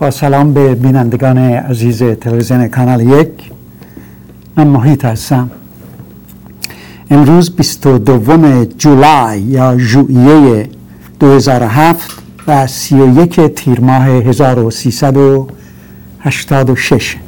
با سلام به بینندگان عزیز تلویزیون کانال 1. من محیط هستم. امروز 22 جولای یا ژوئیه 2007 و 31 تیر ماه 1386.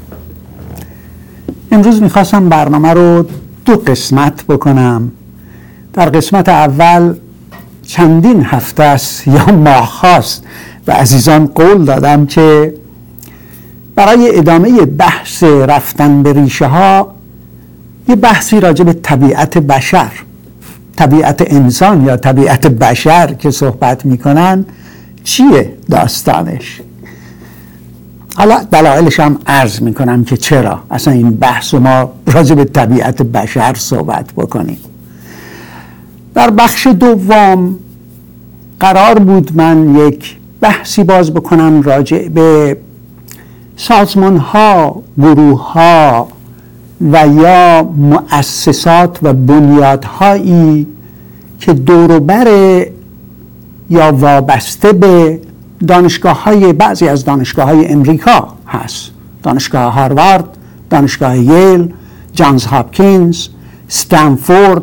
امروز میخواستم برنامه رو 2 قسمت بکنم. در قسمت اول چندین هفته است یا ماه هاست و عزیزان قول دادم که برای ادامه بحث رفتن به ریشه ها یه بحثی راجع به طبیعت بشر، طبیعت انسان یا طبیعت بشر که صحبت میکنن چیه داستانش. حالا دلایلش هم عرض میکنم که چرا اصلا این بحث ما راجع به طبیعت بشر صحبت بکنیم. در بخش دوم قرار بود من یک بحثی باز بکنم راجع به سازمان ها، گروه ها و یا مؤسسات و بنیادهایی که دوروبر یا وابسته به بعضی از دانشگاه های امریکا هست. دانشگاه هاروارد، دانشگاه ییل، جانز هاپکینز، استنفورد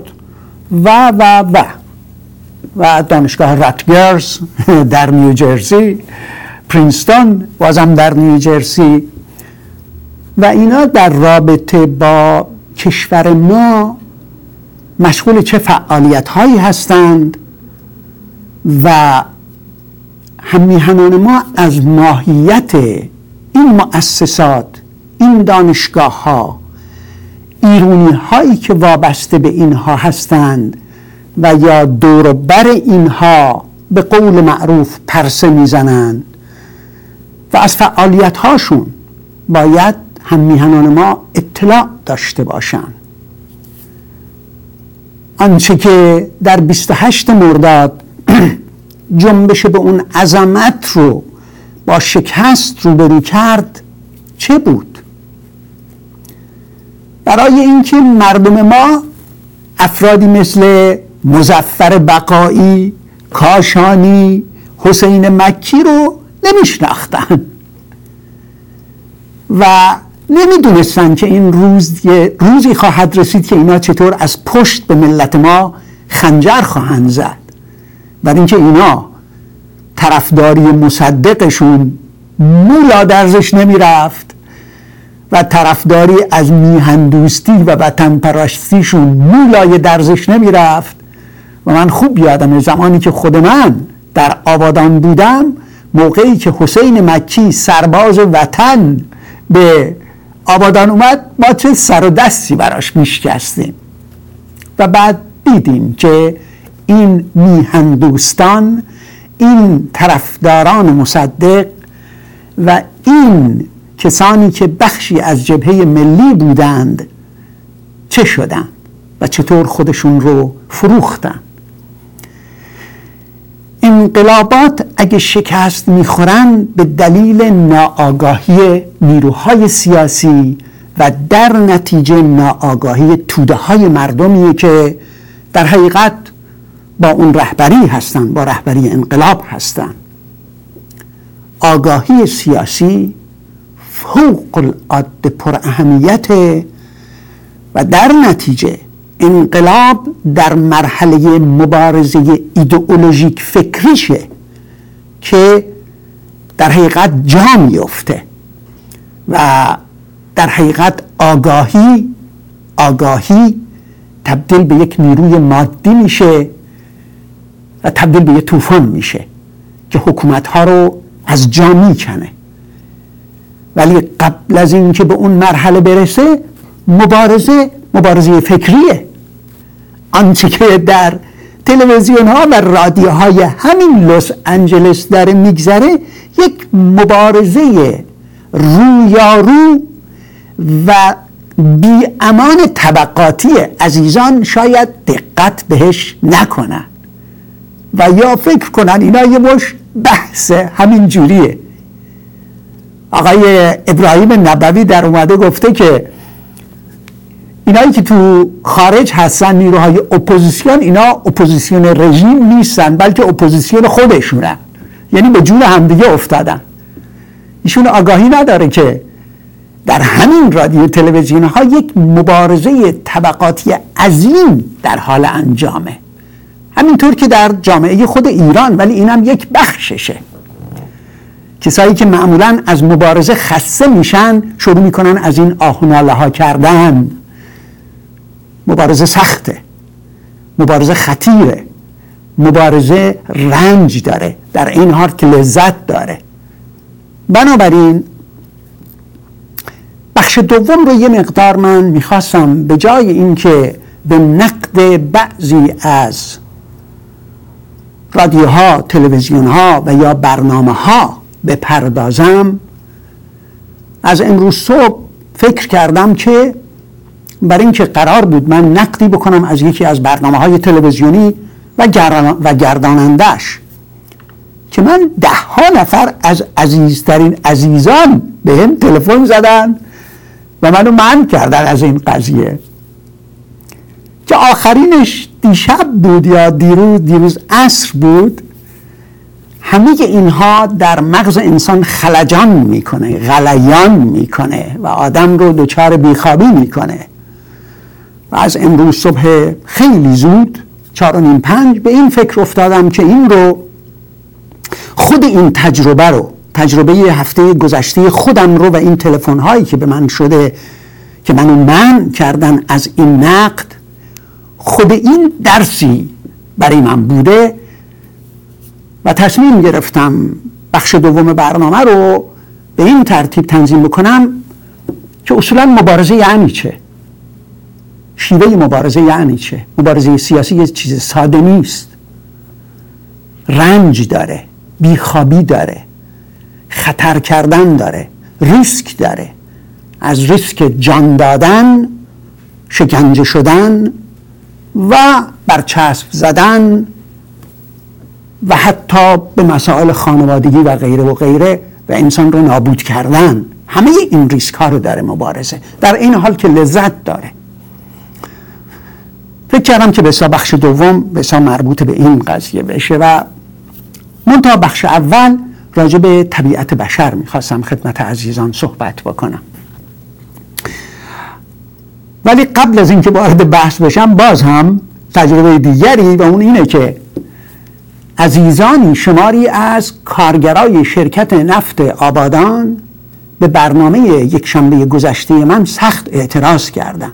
و دانشگاه راتگرز در نیوجرسی، پرینستون بازم در نیوجرسی، و اینا در رابطه با کشور ما مشغول چه فعالیت هایی هستند و هممیهنان ما از ماهیت این مؤسسات، این دانشگاه ها، ایرونی هایی که وابسته به اینها هستند و یا دور بر اینها به قول معروف پرسه میزنند و از فعالیت هاشون باید هممیهنان ما اطلاع داشته باشند. آنچه که در 28 مرداد جنبش به اون عظمت رو با شکست روبرو کرد چه بود؟ برای اینکه مردم ما افرادی مثل مظفر بقایی، کاشانی، حسین مکی رو نمیشناختن و نمیدونستن که این روزی خواهد رسید که اینا چطور از پشت به ملت ما خنجر خواهند زد. برای اینکه اینا طرفداری مصدقشون مولا درزش نمیرفت و طرفداری از میهندوستی و وطن پرستیشون مولای درزش نمیرفت. و من خوب یادم زمانی که خود من در آبادان بودم، موقعی که حسین مکی سرباز وطن به آبادان اومد، ما چه سر و دستی براش میشکستیم و بعد دیدیم که این میهندوستان، این طرفداران مصدق و این کسانی که بخشی از جبهه ملی بودند چه شدند و چطور خودشون رو فروختند. انقلابات اگه شکست میخورن به دلیل ناآگاهی نیروهای سیاسی و در نتیجه ناآگاهی توده های مردمیه که در حقیقت با اون رهبری هستن، با رهبری انقلاب هستن. آگاهی سیاسی فوق العاده پر اهمیت و در نتیجه انقلاب در مرحله مبارزه ایدئولوژیک فکریشه که در حقیقت جا میفته و در حقیقت آگاهی تبدیل به یک نیروی مادی میشه و تبدیل به یک طوفان میشه که حکومت‌ها رو از جا میکنه. ولی قبل از این که به اون مرحله برسه مبارزه فکریه. آنچه که در تلویزیون ها و رادیوهای همین لس آنجلس داره میگذره یک مبارزه رویارو و بی امان طبقاتی. عزیزان شاید دقت بهش نکنن و یا فکر کنن اینا یه مش بحث همین جوریه. آقای ابراهیم نبوی در اومده گفته که اینایی که تو خارج هستن نیروهای اپوزیسیون، اینا اپوزیسیون رژیم نیستن بلکه اپوزیسیون خودشونن، یعنی به جون همدیگه افتادن. ایشون آگاهی نداره که در همین رادیو تلویزیون ها یک مبارزه طبقاتی عظیم در حال انجامه، همینطور که در جامعه خود ایران، ولی اینم یک بخششه. کسایی که معمولاً از مبارزه خسته میشن شروع میکنن از این آه و ناله ها کردن. مبارزه سخته، مبارزه خطیره، مبارزه رنج داره، در این حال که لذت داره. بنابراین بخش دوم رو یه مقدار من میخواستم به جای اینکه به نقد بعضی از رادیوها، تلویزیونها و یا برنامه ها بپردازم، از امروز صبح فکر کردم که برای اینکه قرار بود من نقدی بکنم از یکی از برنامه های تلویزیونی و گردانندش که من 10 نفر از عزیزترین عزیزان به هم تلفن زدن و منو منع کردن از این قضیه، که آخرینش دیشب بود یا دیروز عصر بود. همه اینها در مغز انسان خلجان میکنه، غلیان میکنه و آدم رو دچار بیخوابی میکنه. و از امروز صبح خیلی زود 4:30-5 به این فکر افتادم که این رو، خود این تجربه هفته گذشته خودم رو و این تلفن هایی که به من شده که منو منع کردن از این نقد، خود این درسی برای من بوده و تصمیم گرفتم بخش دوم برنامه رو به این ترتیب تنظیم بکنم که اصولا مبارزه یعنی چه، شیوه مبارزه یعنی چه. مبارزه سیاسی یه چیز ساده نیست، رنج داره، بیخوابی داره، خطر کردن داره، ریسک داره، از ریسک جان دادن، شکنجه شدن و برچسب زدن و حتی به مسائل خانوادگی و غیره و غیره و انسان رو نابود کردن. همه این ریسک ها رو داره مبارزه، در این حال که لذت داره. فکر کردم که بسیار بخش دوم بسیار مربوط به این قضیه بشه و منتها بخش اول راجع به طبیعت بشر میخواستم خدمت عزیزان صحبت بکنم. ولی قبل از اینکه وارد بحث بشم باز هم تجربه دیگری و اون اینه که عزیزانی شماری از کارگرای شرکت نفت آبادان به برنامه یک شنبه گذشته من سخت اعتراض کردن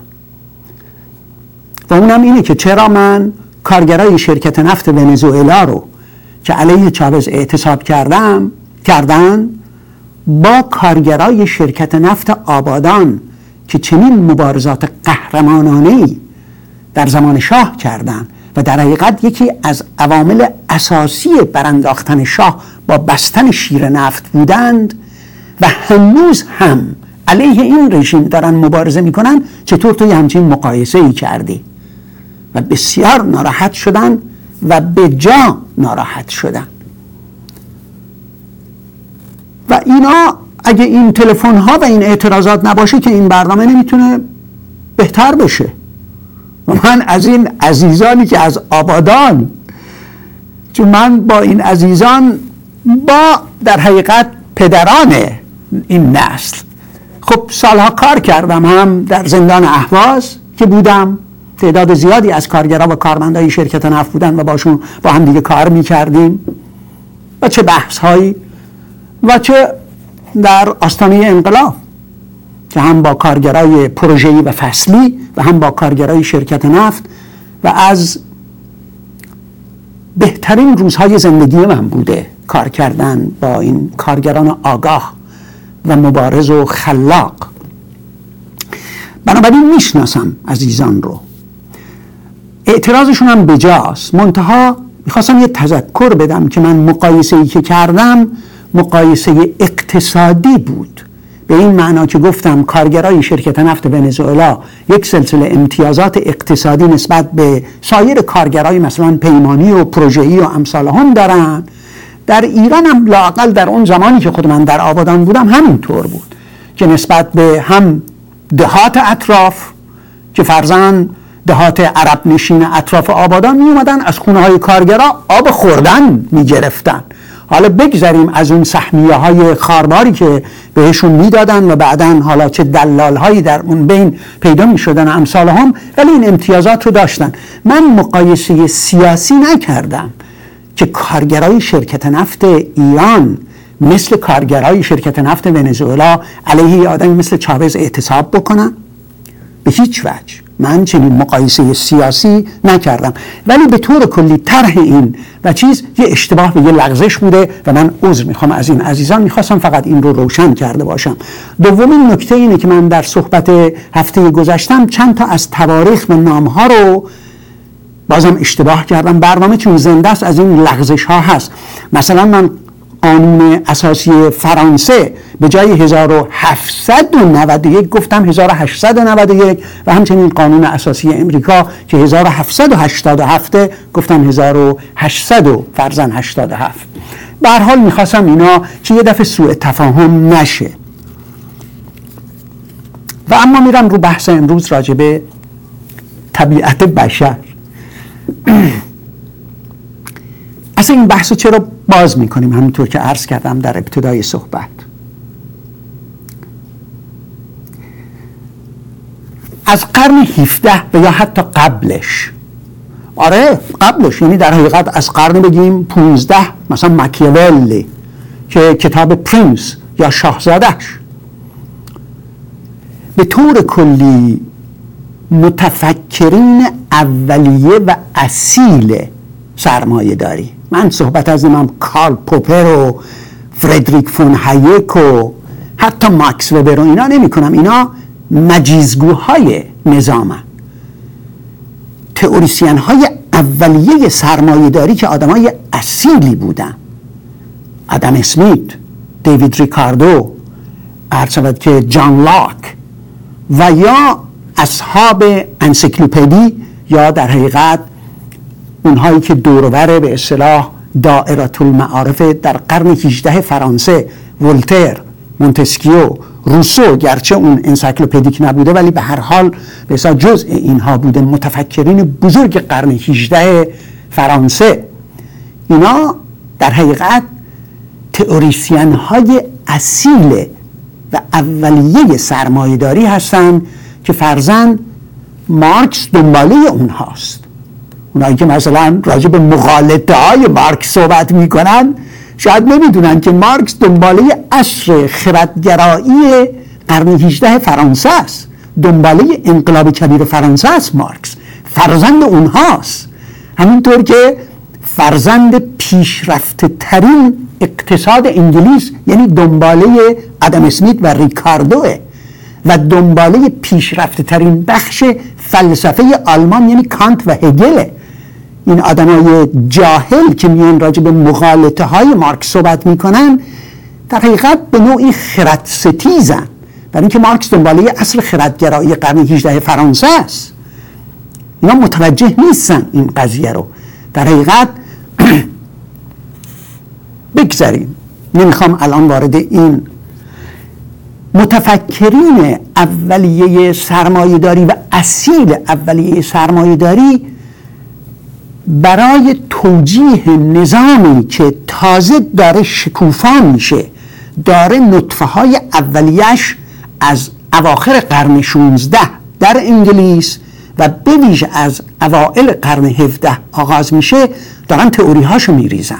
و اونم اینه که چرا من کارگرای شرکت نفت ونزوئلا رو که علیه چاوز اعتصاب کردن با کارگرای شرکت نفت آبادان که چنین مبارزات قهرمانانه‌ای در زمان شاه کردند و در حقیقت یکی از عوامل اساسی برانداختن شاه با بستن شیر نفت بودند و هنوز هم علیه این رژیم دارن مبارزه میکنن، چطور توی همچین مقایسه‌ای کردی؟ و بسیار ناراحت شدن و به جا ناراحت شدن. و اینا اگه این تلفن ها و این اعتراضات نباشه که این برنامه نمیتونه بهتر بشه. و من از این عزیزانی که از آبادان، چون من با این عزیزان با در حقیقت پدران این نسل خب سالها کار کردم، هم در زندان اهواز که بودم، تعداد زیادی از کارگرها و کارمندای شرکت نفت بودن و باشون با هم دیگه کار میکردیم و چه بحث هایی و چه در آستانه انقلاب که هم با کارگرای پروژه‌ای و فصلی و هم با کارگرای شرکت نفت و از بهترین روزهای زندگی من بوده کار کردن با این کارگران آگاه و مبارز و خلاق. بنابراین میشناسم عزیزان رو، اعتراضشون هم بجاست. منتها میخواستم یه تذکر بدم که من مقایسه‌ای که کردم مقایسه اقتصادی بود، به این معنا که گفتم کارگرای شرکت نفت ونزوئلا یک سلسله امتیازات اقتصادی نسبت به سایر کارگرای مثلا پیمانی و پروژه‌ای و امثال هم دارن. در ایران هم لااقل در اون زمانی که خود من در آبادان بودم همینطور بود که نسبت به هم دهات اطراف که فرضاً دهات عرب نشین اطراف آبادان می اومدن از خونه های کارگرا آب خوردن می گرفتن. حالا بگذاریم از اون سهمیه های خارباری که بهشون میدادن و بعدن حالا چه دلال هایی در اون بین پیدا می شدن و امثال هم، ولی این امتیازات رو داشتن. من مقایسه سیاسی نکردم که کارگرای شرکت نفت ایران مثل کارگرای شرکت نفت ونزوئلا علیه آدمی مثل چاوز اعتصاب بکنن، به هیچ وجه. من چنین مقایسه سیاسی نکردم، ولی به طور کلی طرح این و چیز یه اشتباه و یه لغزش بوده و من عذر میخوام از این عزیزان. میخواستم فقط این رو روشن کرده باشم. دومین نکته اینه که من در صحبت هفته گذشتم چند تا از تواریخ و نامها رو بازم اشتباه کردم. برنامه چون زنده است از این لغزش ها هست. مثلا من قانون اساسی فرانسه به جای 1791 گفتم 1891 و همچنین قانون اساسی امریکا که 1787 گفتم 1887. به هر حال میخواستم اینا که یه دفعه سوء تفاهم نشه. و اما میرم رو بحث امروز راجع به طبیعت بشر. اصلا این بحث چرا باز میکنیم؟ همینطور که عرض کردم در ابتدای صحبت، از قرن 17 و یا حتی قبلش، قبلش، یعنی در حقیقت از قرن بگیم 15، مثلا ماکیاولی که کتاب پرنس یا شاهزادهش، به طور کلی متفکرین اولیه و اصیل سرمایه داری، من صحبت از اینم کارل پوپر و فردریک فون هایک و حتی ماکس وبر و اینا نمی کنم، اینا مجیزگوهای نظامن، تئوریسین های اولیه سرمایه داری که آدم های اصیلی بودن. آدم اسمیت، دیوید ریکاردو، ارشد که جان لاک و یا اصحاب انسیکلوپدی یا در حقیقت اونهایی که دوروبر به اصطلاح دائره المعارف در قرن 18 فرانسه، ولتر، مونتسکیو، روسو، گرچه اون انسیکلوپدیک نبوده ولی به هر حال به اصطلاح جزء اینها بوده، متفکرین بزرگ قرن 18 فرانسه، اینا در حقیقت تئوریسین های اصیل و اولیه سرمایه داری هستن که فرضاً مارکس دنباله اونهاست. اونایی که مثلا راجع به مغالطه های مارکس صحبت میکنن شاید نمیدونن که مارکس دنباله عصر خردگرایی قرن 18 فرانسه است، دنباله انقلاب کبیر فرانسه است. مارکس فرزند اونهاست، همینطور که فرزند پیشرفته ترین اقتصاد انگلیس یعنی دنباله آدم اسمیت و ریکاردوه و دنباله پیشرفته ترین بخش فلسفه آلمان یعنی کانت و هگله. این آدمای جاهل که میان راجع به مغالطه های مارکس صحبت میکنن در حقیقت به نوعی خردستیزن، برای اینکه مارکس دنباله عصر خردگرایی قرن 18 فرانسه است. اینا متوجه نیستن این قضیه رو. در حقیقت بگذاریم، نمیخوام الان وارد این متفکرین اولیه سرمایه‌داری و اصیل اولیه سرمایه‌داری برای توجیه نظامی که تازه داره شکوفا میشه، داره نطفه های اولیش از اواخر قرن 16 در انگلیس و به ویژه از اوائل قرن 17 آغاز میشه، دارن تئوری هاشو میریزن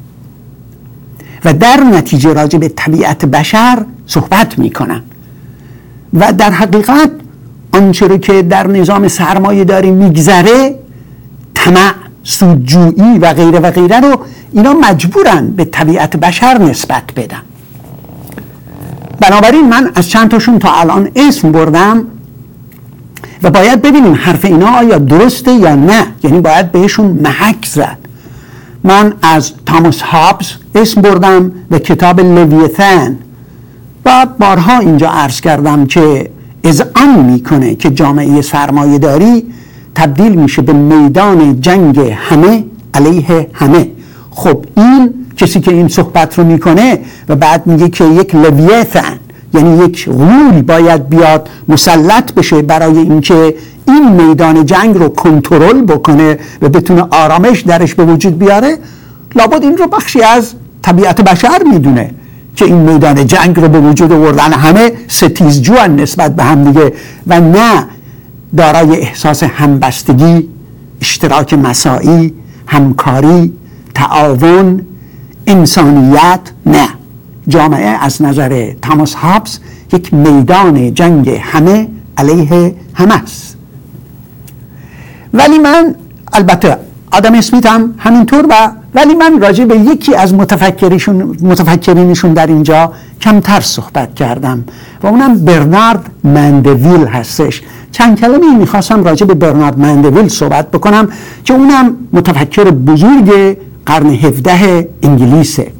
و در نتیجه راجع به طبیعت بشر صحبت میکنن و در حقیقت آنچه رو که در نظام سرمایه داری میگذره، طمع، سودجویی و غیره و غیره رو اینا مجبورن به طبیعت بشر نسبت بدن. بنابراین من از چند تاشون تا الان اسم بردم و باید ببینیم حرف اینا آیا درسته یا نه، یعنی باید بهشون محک زد. من از تاماس هابز اسم بردم و کتاب لویتن و بارها اینجا عرض کردم که اذعان میکنه که جامعه سرمایه داری تبدیل میشه به میدان جنگ همه علیه همه. خب این کسی که این صحبت رو میکنه و بعد میگه که یک لویتن یعنی یک غول باید بیاد مسلط بشه برای اینکه این میدان جنگ رو کنترل بکنه و بتونه آرامش درش به وجود بیاره، لابد این رو بخشی از طبیعت بشر میدونه که این میدان جنگ رو به وجود آوردن، همه ستیزجوان نسبت به هم دیگه و نه دارای احساس همبستگی، اشتراک مساعی، همکاری، تعاون، انسانیت. نه، جامعه از نظر توماس هابز یک میدان جنگ همه علیه همه است. ولی من، البته آدم اسمیت هم همینطور، ولی من راجع به یکی از متفکرینشون در اینجا کمتر صحبت کردم و اونم برنارد مندویل هستش. چند کلمه میخواستم راجع به برنارد مندویل صحبت بکنم که اونم متفکر بزرگ قرن 17 انگلیسه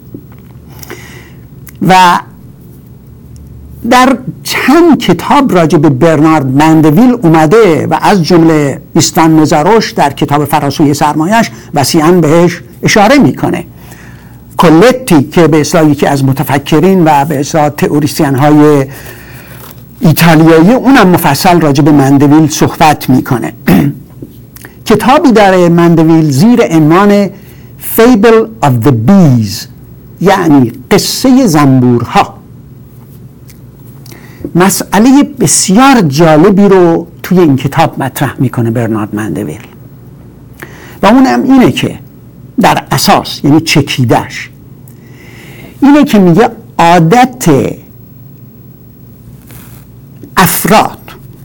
و در چند کتاب راجع به برنارد مندویل اومده و از جمله ایستان نزاروش در کتاب فراسوی سرمایش وسیعاً بهش اشاره میکنه. کولتی که به اصطلاح یکی از متفکرین و به اصطلاح تئوریسین های ایتالیایی، اونم مفصل راجع به مندویل صحبت میکنه. کتابی داره مندویل زیر عنوان Fable of the Bees، یعنی قصه زنبورها. مسئله بسیار جالبی رو توی این کتاب مطرح میکنه برنارد مندویل و اونم اینه که در اساس، یعنی چکیدش اینه که میگه عادت افراد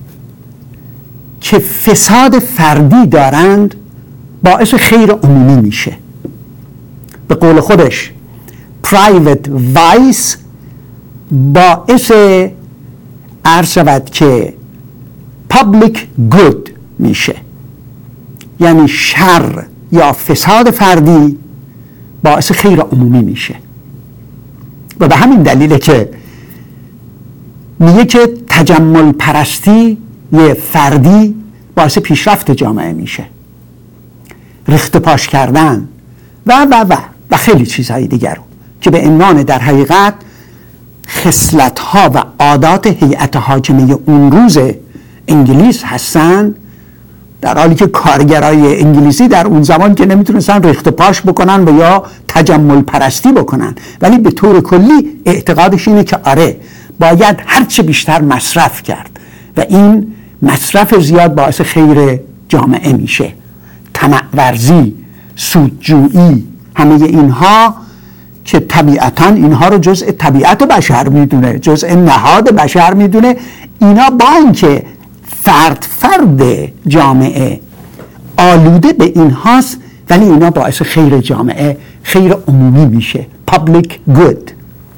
که فساد فردی دارند باعث خیر عمومی میشه. به قول خودش private vice باعث عرض شود که public good میشه، یعنی شر یا فساد فردی باعث خیر عمومی میشه و به همین دلیله که میگه که تجمل پرستی یه فردی باعث پیشرفت جامعه میشه، ریخت پاش کردن و خیلی چیزهای دیگر رو که به عنوان در حقیقت خصلت‌ها و عادات هیئت حاکمه اون روز انگلیس هستن، در حالی که کارگرای انگلیسی در اون زمان که نمیتونستن ریخت پاش بکنن و یا تجمل پرستی بکنن، ولی به طور کلی اعتقادش اینه که آره باید هرچه بیشتر مصرف کرد و این مصرف زیاد باعث خیر جامعه میشه. طمع ورزی، سودجویی، همه اینها که طبیعتاً اینها رو جزء طبیعت بشر میدونه، جزء نهاد بشر میدونه، اینا با اینکه فرد جامعه آلوده به اینهاست ولی اینا باعث خیر جامعه، خیر عمومی میشه، public good.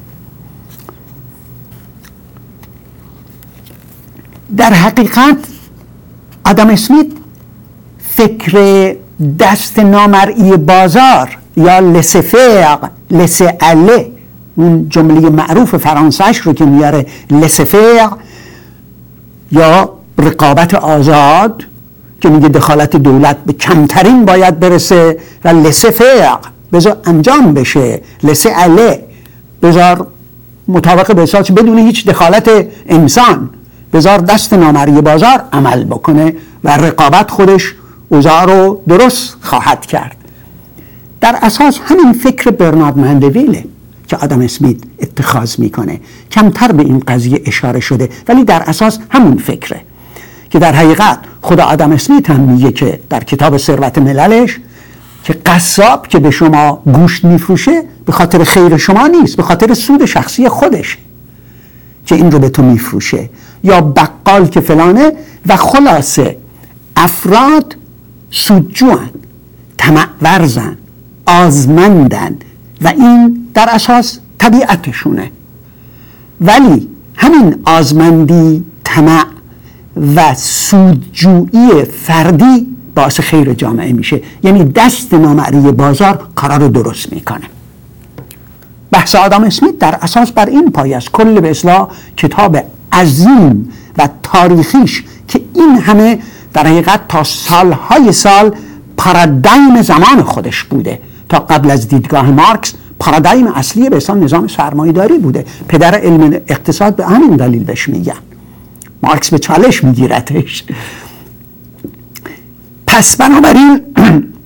در حقیقت آدم اسمیت فکر دست نامرئی بازار یا لسفر، لسعله، اون جمله معروف فرانسهش رو که میاره لسفر یا رقابت آزاد که میگه دخالت دولت به کمترین باید برسه و لسفر بذار انجام بشه، لسعله بذار مطابق به احساس بدون هیچ دخالت انسان، بذار دست نامرئی بازار عمل بکنه و رقابت خودش اوضاع رو درست خواهد کرد. در اساس همین فکر برنارد مندویله که آدم اسمیت اتخاذ میکنه. کمتر به این قضیه اشاره شده ولی در اساس همون فکره که در حقیقت خود آدم اسمیت هم میگه که در کتاب ثروت مللش که قصاب که به شما گوشت میفروشه به خاطر خیر شما نیست، به خاطر سود شخصی خودش که این رو به تو میفروشه، یا بقال که فلانه. و خلاصه افراد سودجوان، طمع ورزن، آزمندن و این در اساس طبیعتشونه. ولی همین آزمندی، طمع و سودجویی فردی باعث خیر جامعه میشه، یعنی دست نامرئی بازار کارا رو درست میکنه. بحث آدم اسمیت در اساس بر این پایه است. کل به اصطلاح کتاب عظیم و تاریخیش که این همه در حقیقت تا سالهای سال پارادایم زمان خودش بوده، تا قبل از دیدگاه مارکس پارادایم اصلی به اصطلاح نظام سرمایه‌داری بوده. پدر علم اقتصاد به همین دلیل بهش میگن، مارکس به چالش میگیرتش. پس بنابراین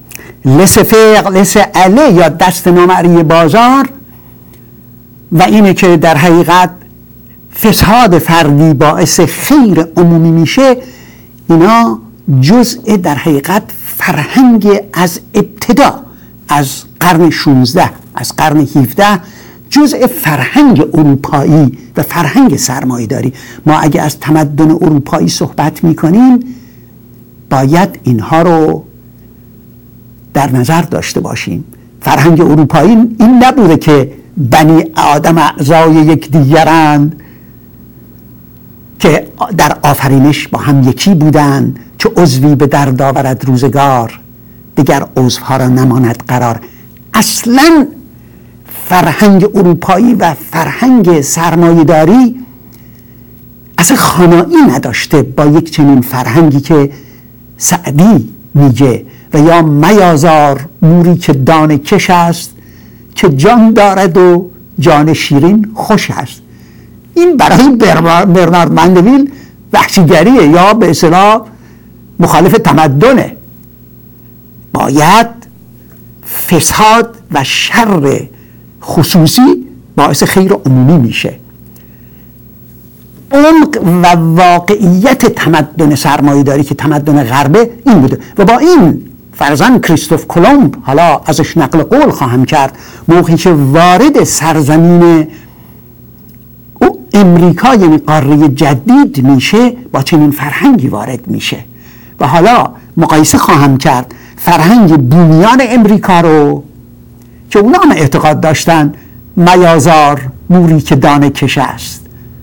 لس فقه لس عله یا دست نامری بازار و اینه که در حقیقت فساد فردی باعث خیر عمومی میشه، اینا جزء در حقیقت فرهنگ از ابتدا، از قرن 16 از قرن 17 جزء فرهنگ اروپایی و فرهنگ سرمایه‌داری. ما اگه از تمدن اروپایی صحبت میکنیم باید اینها رو در نظر داشته باشیم. فرهنگ اروپایی این نبوده که بنی آدم اعضای یکدیگرند که در آفرینش با هم یکی بودند، چه عضوی به درد آورد روزگار دیگر عضوها را نماند قرار. اصلا فرهنگ اروپایی و فرهنگ سرمایه‌داری اصلا خانایی نداشته با یک چنین فرهنگی که سعدی میگه و یا میازار موری که دانه کش است که جان دارد و جان شیرین خوش است. این برای برنارد مندویل وحشیگریه یا به اصطلاح مخالف تمدنه. باید فساد و شر خصوصی باعث خیر عمومی میشه. عمق و واقعیت تمدن سرمایه‌داری که تمدن غربه این بوده و با این فرزن کریستوف کلمب، حالا ازش نقل قول خواهم کرد، موقعی که وارد سرزمین امریکا یعنی قاره جدید میشه با چنین فرهنگی وارد میشه و حالا مقایسه خواهم کرد فرهنگ بومیان امریکا رو که اونا هم اعتقاد داشتن میازار موری که دانه کش است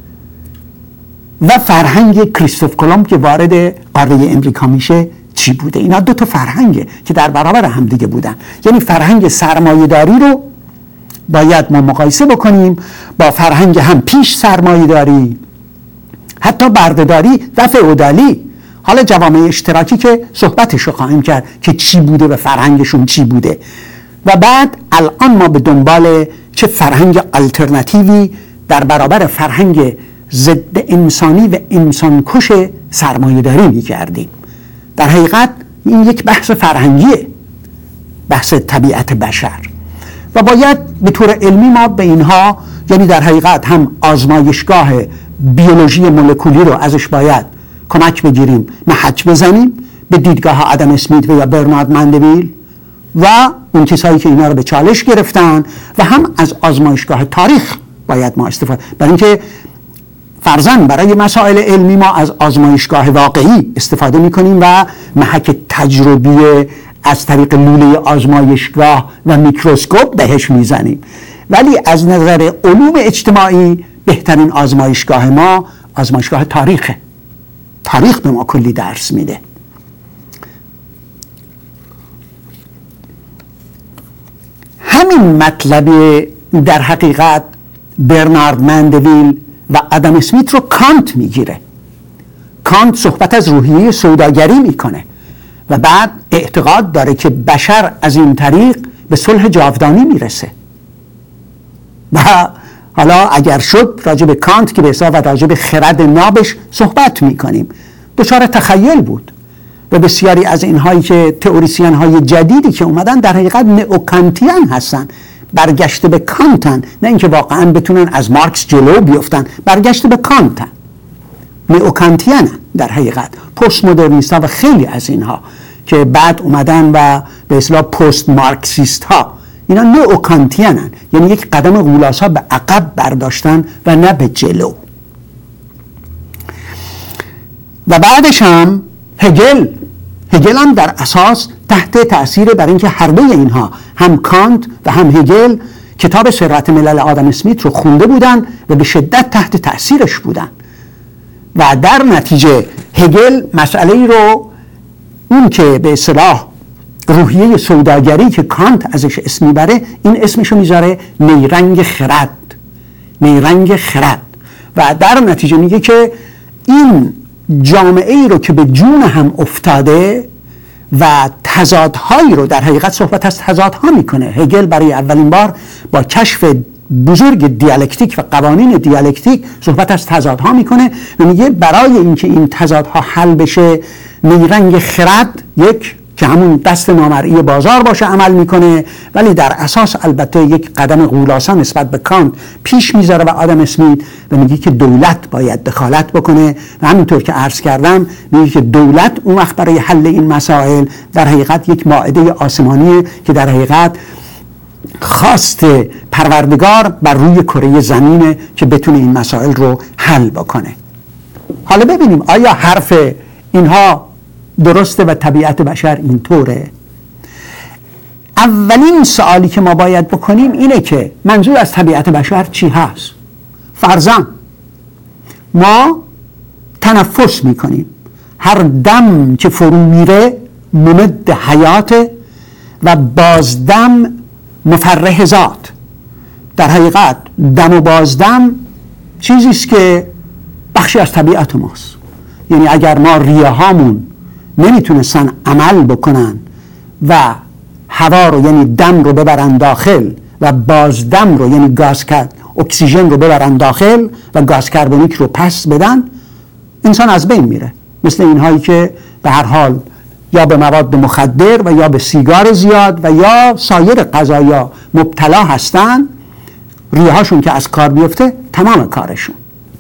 و فرهنگ کریستوف کلمب که وارد قاره امریکا میشه چی بوده. اینا دو تا فرهنگه که در برابر هم دیگه بودن. یعنی فرهنگ سرمایه‌داری رو باید ما مقایسه بکنیم با فرهنگ هم پیش سرمایه‌داری، حتی بردهداری و فئودالی. حالا جوامع اشتراکی که صحبتش رو خواهیم کرد که چی بوده و فرهنگشون چی بوده و بعد الان ما به دنبال چه فرهنگ آلترناتیوی در برابر فرهنگ ضد انسانی و انسانکش سرمایه‌داری می‌کردیم. در حقیقت این یک بحث فرهنگیه، بحث طبیعت بشر و باید به طور علمی ما به اینها، یعنی در حقیقت هم آزمایشگاه بیولوژی مولکولی رو ازش باید کمک بگیریم، محک بزنیم به دیدگاه آدم اسمیت و یا برنارد مندویل و اون کسایی که اینا رو به چالش گرفتن و هم از آزمایشگاه تاریخ باید ما استفاده، برای اینکه فرضاً برای مسائل علمی ما از آزمایشگاه واقعی استفاده میکنیم و محک تجربی از طریق لوله آزمایشگاه و میکروسکوپ بهش میزنیم، ولی از نظر علوم اجتماعی بهترین آزمایشگاه ما آزمایشگاه تاریخه. تاریخ به ما کلی درس میده. همین مطلب در حقیقت برنارد مندویل و آدم اسمیت رو کانت میگیره. کانت صحبت از روحیه سوداگری میکنه و بعد اعتقاد داره که بشر از این طریق به صلح جاودانی میرسه و حالا اگر شد راجع به کانت که به حساب و راجع به خرد نابش صحبت میکنیم. دچار تخیل بود و بسیاری از اینهایی که تئوریسین های جدیدی که اومدن در حقیقت نئوکانتیان هستن، برگشته به کانتن، نه اینکه واقعا بتونن از مارکس جلو بیفتن، برگشته به کانتن، نئوکانتیان در حقیقت. پست مدرنیست ها و خیلی از اینها که بعد اومدن و به اصطلاح پست مارکسیست ها، اینا نئوکانتیانن، یعنی یک قدم غولاسا به عقب برداشتن و نه به جلو. و بعدش هم هگل هم در اساس تحت تأثیر برای اینکه هر دوی اینها، هم کانت و هم هگل، کتاب ثروت ملل آدم اسمیت رو خونده بودن و به شدت تحت تأثیرش بودن و در نتیجه هگل مسئله ای رو اون که به اصطلاح روحیه سوداگری که کانت ازش اسم میبره، این اسمشو میذاره نیرنگ خرد و در نتیجه میگه که این جامعه ای رو که به جون هم افتاده و تضادهایی رو، در حقیقت صحبت از تضادها میکنه. هگل برای اولین بار با کشف بزرگ دیالکتیک و قوانین دیالکتیک صحبت از تضادها میکنه و میگه برای اینکه این تضادها حل بشه نیرنگ خرد یک که همون دست نامرئی بازار باشه عمل میکنه، ولی در اساس البته یک قدم غولاسا نسبت به کانت پیش میذاره و آدم اسمیت و میگه که دولت باید دخالت بکنه و همینطور که عرض کردم میگه که دولت اون وقت برای حل این مسائل در حقیقت یک مائده آسمانیه که در حقیقت خواست پروردگار بر روی کره زمینه که بتونه این مسائل رو حل بکنه. حالا ببینیم آیا حرف اینها درسته و طبیعت بشر اینطوره؟ اولین سوالی که ما باید بکنیم اینه که منظور از طبیعت بشر چی هست؟ فرضاً ما تنفس میکنیم، هر دم که فرو میره ممد حیات و بازدم مفرح ذات. در حقیقت دم و بازدم چیزیست که بخشی از طبیعت ماست. یعنی اگر ما ریه هامون نمیتونستن عمل بکنن و هوا رو یعنی دم رو ببرن داخل و بازدم رو یعنی اکسیژن رو ببرن داخل و گاز کربونیک رو پس بدن، انسان از بین میره. مثل اینهایی که به هر حال یا به مواد مخدر و یا به سیگار زیاد و یا سایر غذایا مبتلا هستن، ریه هاشون که از کار بیفته تمام کارشون.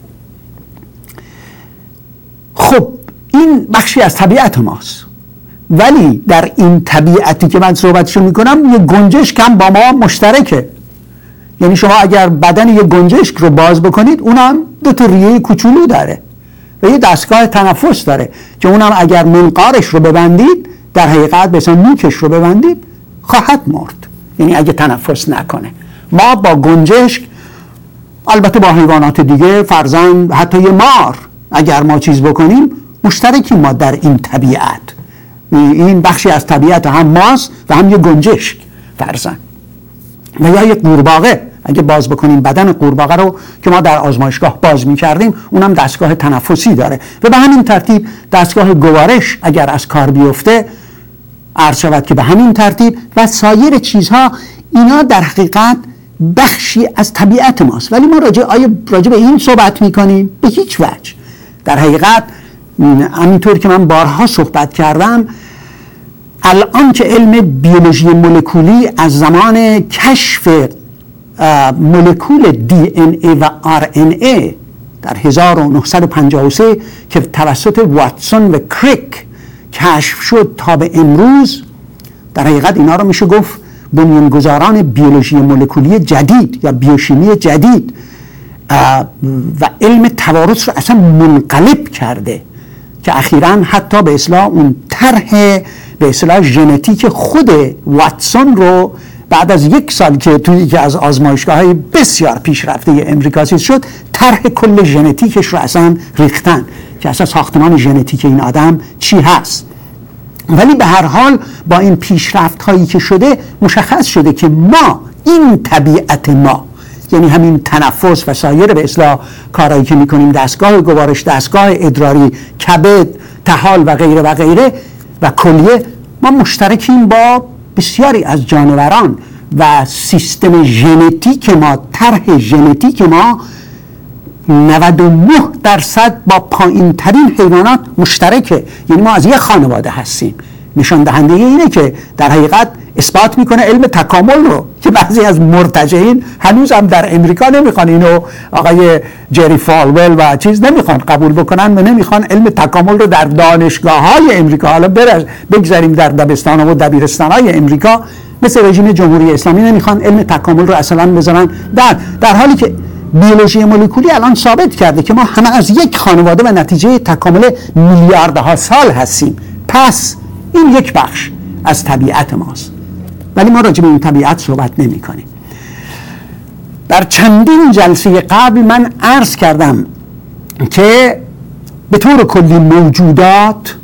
خب این بخشی از طبیعت ماست، ولی در این طبیعتی که من صحبتشو میکنم یه گنجشک هم با ما مشترکه. یعنی شما اگر بدن یه گنجشک رو باز بکنید اونم دو تا ریه کوچولو داره و یه دستگاه تنفس داره که اونم اگر منقارش رو ببندید، در حقیقت مثلا نوکش رو ببندید، خواهد مرد. یعنی اگه تنفس نکنه. ما با گنجشک، البته با حیوانات دیگه، فرضاً حتی یه مار اگر ما چیز بکنیم مشترکی ما در این طبیعت. این بخشی از طبیعت هم ماست و هم یه گنجشک فرضاً. و یا یه قورباغه اگه باز بکنیم بدن قورباغه رو که ما در آزمایشگاه باز می‌کردیم، اونم دستگاه تنفسی داره و به همین ترتیب دستگاه گوارش اگر از کار بیفته، عرض شود که به همین ترتیب و سایر چیزها، اینا در حقیقت بخشی از طبیعت ماست. ولی ما راجع به این صحبت می‌کنیم؟ به هیچ وجه. در حقیقت همینطور که من بارها صحبت کردم، الان که علم بیولوژی مولکولی از زمان کشف مولکول DNA و RNA در 1953 که توسط واتسون و کریک کشف شد تا به امروز، در حقیقت اینا رو میشه گفت بنیانگذاران بیولوژی مولکولی جدید یا بیوشیمی جدید و علم توارث رو اصلا منقلب کرده که اخیراً حتی به اصطلاح اون طرح به اصطلاح ژنتیک خود واتسون رو بعد از 1 سال که توی یکی از آزمایشگاه‌های بسیار پیشرفته امریکا چیز شد، طرح کل ژنتیکش رو اصلا ریختن که اصلا ساختمان ژنتیک این آدم چی هست. ولی به هر حال با این پیشرفت‌هایی که شده مشخص شده که ما، این طبیعت ما، یعنی همین تنفس و سایر به اصطلاح کارهایی که می‌کنیم، دستگاه گوارش، دستگاه ادراری، کبد، طحال و غیره و غیره و کلیه، ما مشترکیم با بسیاری از جانوران و سیستم ژنتیک ما، طرح ژنتیک ما 99% با پایین ترین حیوانات مشترکه. یعنی ما از یک خانواده هستیم. نشان دهنده اینه که در حقیقت اثبات میکنه علم تکامل رو که بعضی از مرتجعین هنوز هم در امریکا نمیخوان اینو، آقای جری فالوئل و چیز نمیخوان قبول بکنن و نمیخوان علم تکامل رو در دانشگاه‌های امریکا، حالا بگذاریم در دبستان و دبیرستان‌های امریکا، مثل رژیم جمهوری اسلامی نمیخوان علم تکامل رو اصلا بذارن در حالی که بیولوژی مولکولی الان ثابت کرده که ما همه از یک خانواده و نتیجه تکامل میلیاردها سال هستیم. پس این یک بخش از طبیعت ماست، ولی ما راجع به این طبیعت صحبت نمی کنیم. در چندین جلسه قبل من عرض کردم که به طور کلی موجودات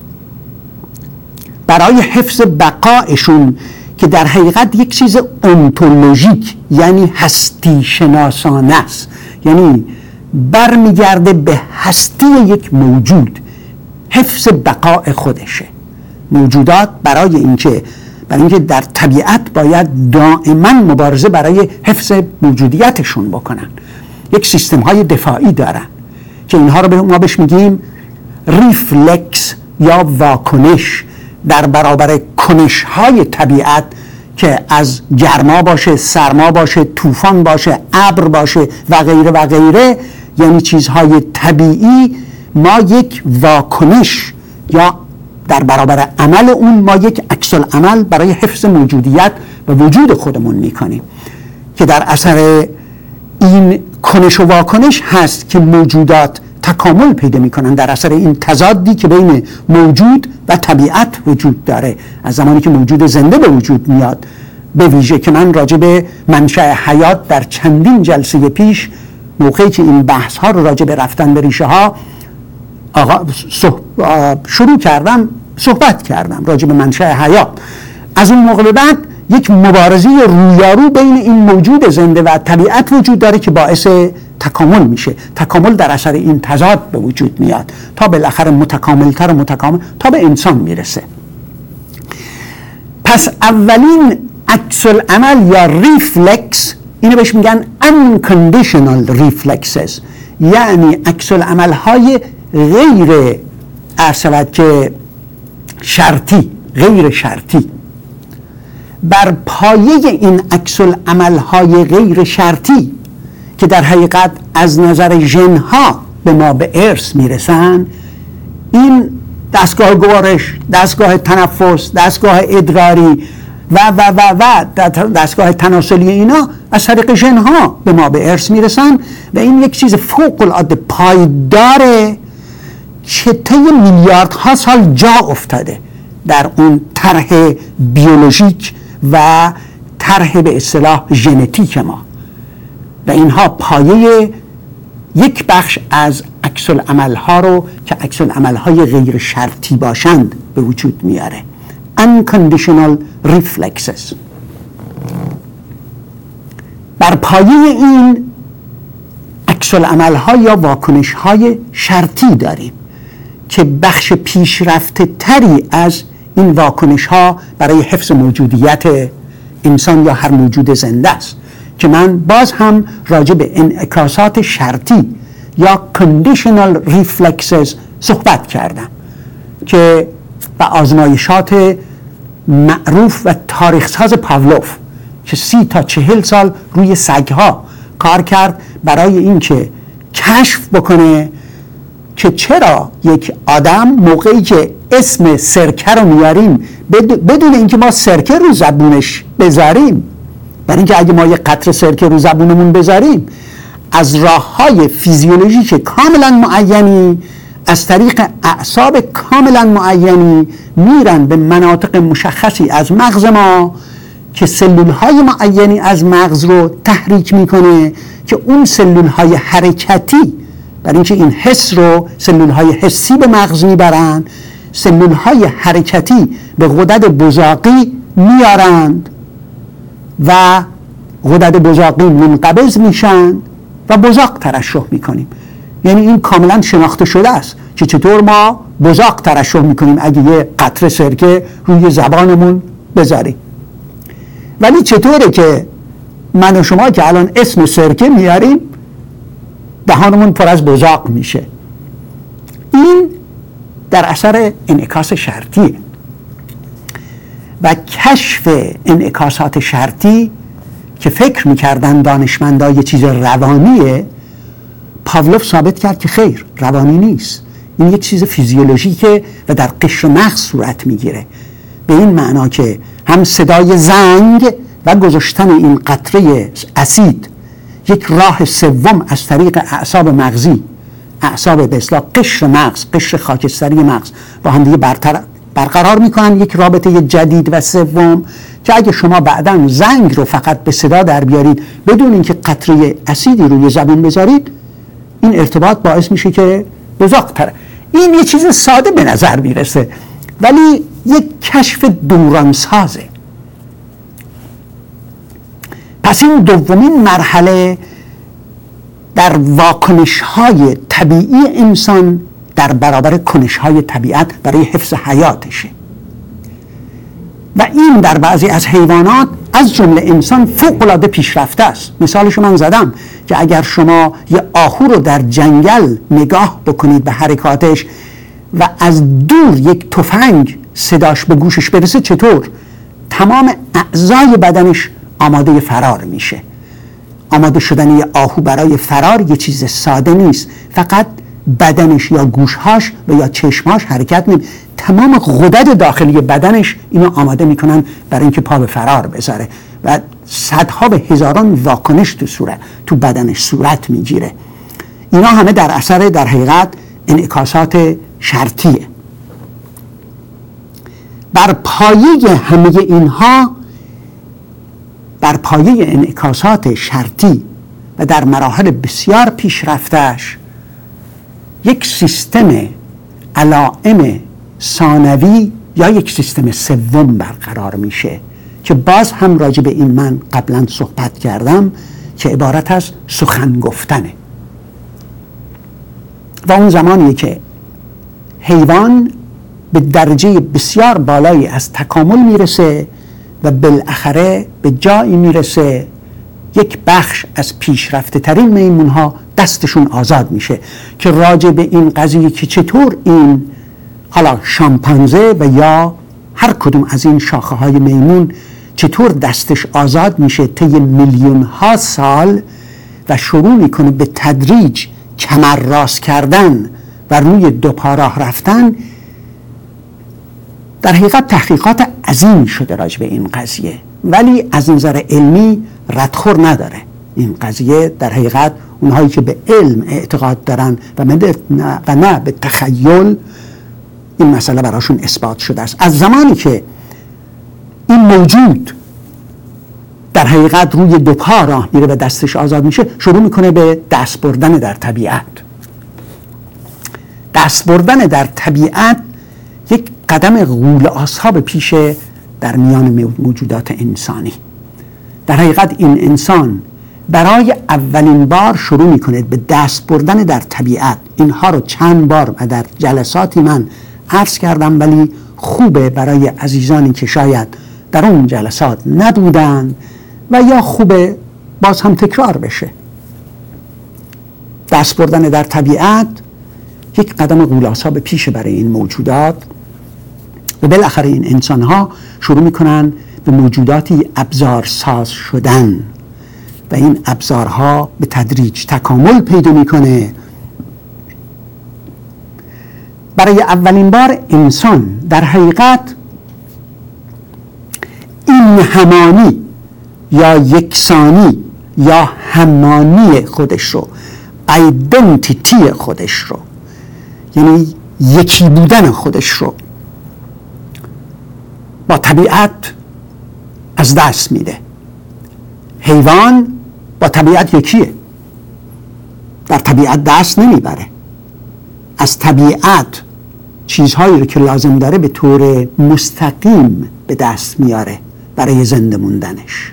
برای حفظ بقایشون که در حقیقت یک چیز انتولوژیک یعنی هستی شناسانه است، یعنی برمیگرده به هستی یک موجود، حفظ بقای خودشه. موجودات برای اینکه در طبیعت باید دائما مبارزه برای حفظ موجودیتشون بکنن، یک سیستم های دفاعی دارن که اینها رو ما بهش میگیم ریفلکس یا واکنش در برابر کنش‌های طبیعت که از گرما باشه، سرما باشه، طوفان باشه، ابر باشه و غیره و غیره، یعنی چیزهای طبیعی، ما یک واکنش یا در برابر عمل اون ما یک عکس العمل برای حفظ موجودیت و وجود خودمون میکنیم که در اثر این کنش و واکنش هست که موجودات تکامل پیدا میکنن، در اثر این تضادی که بین موجود و طبیعت وجود داره از زمانی که موجود زنده به وجود میاد. به ویژه که من راجع به منشأ حیات در چندین جلسه پیش موقعی که این بحث ها رو راجع به رفتن به ریشه ها شروع کردم صحبت کردم راجع به منشأ حیات. از اون موقع بعد یک مبارزه رویارو بین این موجود زنده و طبیعت وجود داره که باعث تکامل میشه. تکامل در اثر این تضاد به وجود میاد تا بالاخره متکاملتر و متکامل تا به انسان میرسه. پس اولین عکس العمل یا ریفلکس، اینو بهش میگن unconditional reflexes، یعنی عکس العمل های غیر ارسلت که شرطی، غیر شرطی. بر پایه این عکس العمل های غیر شرطی که در حقیقت از نظر ژن‌ها به ما به ارث میرسن، این دستگاه گوارش، دستگاه تنفس، دستگاه ادراری و دستگاه تناسلی، اینا از طریق ژن‌ها به ما به ارث میرسن و این یک چیز فوق العاده پایداره که طی میلیاردها سال جا افتاده در اون طرح بیولوژیک و طرح به اصطلاح ژنتیک ما و اینها پایه یک بخش از عکس العمل ها رو که عکس العمل های غیر شرطی باشند به وجود میاره. unconditional reflexes. بر پایه این عکس العمل ها یا واکنش های شرطی داریم که بخش پیشرفته تری از این واکنش ها برای حفظ موجودیت انسان یا هر موجود زنده است که من باز هم راجع به انعکاسات شرطی یا conditional reflexes صحبت کردم که به آزمایشات معروف و تاریخ‌ساز پاولوف که 30 تا 40 سال روی سگ‌ها کار کرد برای اینکه کشف بکنه که چرا یک آدم موقعی که اسم سرکه رو میاریم بدون اینکه ما سرکه رو زبونش بذاریم، برای اینکه اگه ما یک قطره سرکه رو زبونمون بذاریم از راه‌های فیزیولوژیک کاملا معینی از طریق اعصاب کاملا معینی میرن به مناطق مشخصی از مغز ما که سلول‌های معینی از مغز رو تحریک میکنه که اون سلول‌های حرکتی، برای اینکه این حس رو سلول‌های حسی به مغز میبرن، سلول‌های حرکتی به غدد بزاقی میارند و غدد بزاقی منقبض میشن و بزاق ترشح میکنیم. یعنی این کاملا شناخته شده است که چطور ما بزاق ترشح میکنیم اگه یه قطره سرکه روی زبانمون بذاریم. ولی چطوره که من و شما که الان اسم سرکه میاریم دهانمون پر از بزاق میشه؟ این در اثر انعکاس شرطیه و کشف انعکاسات شرطی که فکر میکردن دانشمندان یه چیز روانیه، پاولوف ثابت کرد که خیر، روانی نیست، این یک چیز فیزیولوژیکه و در قشر مغز صورت میگیره، به این معنا که هم صدای زنگ و گذاشتن این قطره اسید یک راه سوم از طریق اعصاب مغزی، اعصاب به اصطلاح قشر مغز، قشر خاکستری مغز با هم دیگه برقرار میکنن یک رابطه جدید و سوم که اگه شما بعداً زنگ رو فقط به صدا در بیارید بدون اینکه قطره اسیدی روی زبون بذارید، این ارتباط باعث میشه که بزاق تره. این یه چیز ساده به نظر میرسه ولی یک کشف دورانسازه. پس این دومین مرحله در واکنش‌های طبیعی انسان در برابر کنش‌های طبیعت برای حفظ حیاتشه و این در بعضی از حیوانات از جمله انسان فوق‌العاده پیشرفته است. مثالشو من زدم که اگر شما یه آهو رو در جنگل نگاه بکنید به حرکاتش و از دور یک تفنگ صداش به گوشش برسه چطور تمام اعضای بدنش آماده فرار میشه. آماده شدن یه آهو برای فرار یه چیز ساده نیست، فقط بدنش یا گوشهاش و یا چشمهاش حرکت نمی، تمام غدد داخلی بدنش اینو آماده میکنن برای اینکه پا به فرار بذاره و صدها به هزاران واکنش تو بدنش صورت میگیره. اینا همه در اثر در حقیقت انعکاسات شرطیه. بر پایه همه اینها، بر پایه انعکاسات شرطی و در مراحل بسیار پیشرفتش، یک سیستم علائم ثانوی یا یک سیستم سوم برقرار میشه که باز هم راجع به این من قبلا صحبت کردم که عبارت از سخن گفتنه. و اون زمانیه که حیوان به درجه بسیار بالایی از تکامل میرسه و بالاخره به جایی میرسه یک بخش از پیشرفته ترین میمونها دستشون آزاد میشه که راجع به این قضیه که چطور این حالا شامپانزه و یا هر کدوم از این شاخه های میمون چطور دستش آزاد میشه طی میلیون ها سال و شروع میکنه به تدریج کمر راست کردن و روی دو پا راه رفتن، در حقیقت تحقیقات عظیمی شده راجع به این قضیه، ولی از نظر علمی ردخور نداره این قضیه. در حقیقت اونهایی که به علم اعتقاد دارن و نه به تخیل، این مسئله براشون اثبات شده است. از زمانی که این موجود در حقیقت روی دو پا راه میره و دستش آزاد میشه، شروع میکنه به دست بردن در طبیعت. دست بردن در طبیعت یک قدم غول آساب پیشه در میان موجودات انسانی. در حقیقت این انسان برای اولین بار شروع میکنه به دست بردن در طبیعت. اینها رو چند بار و در جلساتی من عرض کردم، ولی خوبه برای عزیزانی که شاید در اون جلسات نبودن و یا خوبه باز هم تکرار بشه. دست بردن در طبیعت یک قدم غول آساب پیشه برای این موجودات و بالاخره این انسان ها شروع میکنن به موجوداتی ابزار ساز شدن و این ابزارها به تدریج تکامل پیدا میکنه. برای اولین بار انسان در حقیقت این همانی یا یکسانی یا همانی خودش رو، ایدنتیتی خودش رو، یعنی یکی بودن خودش رو با طبیعت از دست میده. حیوان با طبیعت یکیه، در طبیعت دست نمیبره، از طبیعت چیزهایی رو که لازم داره به طور مستقیم به دست میاره برای زنده موندنش.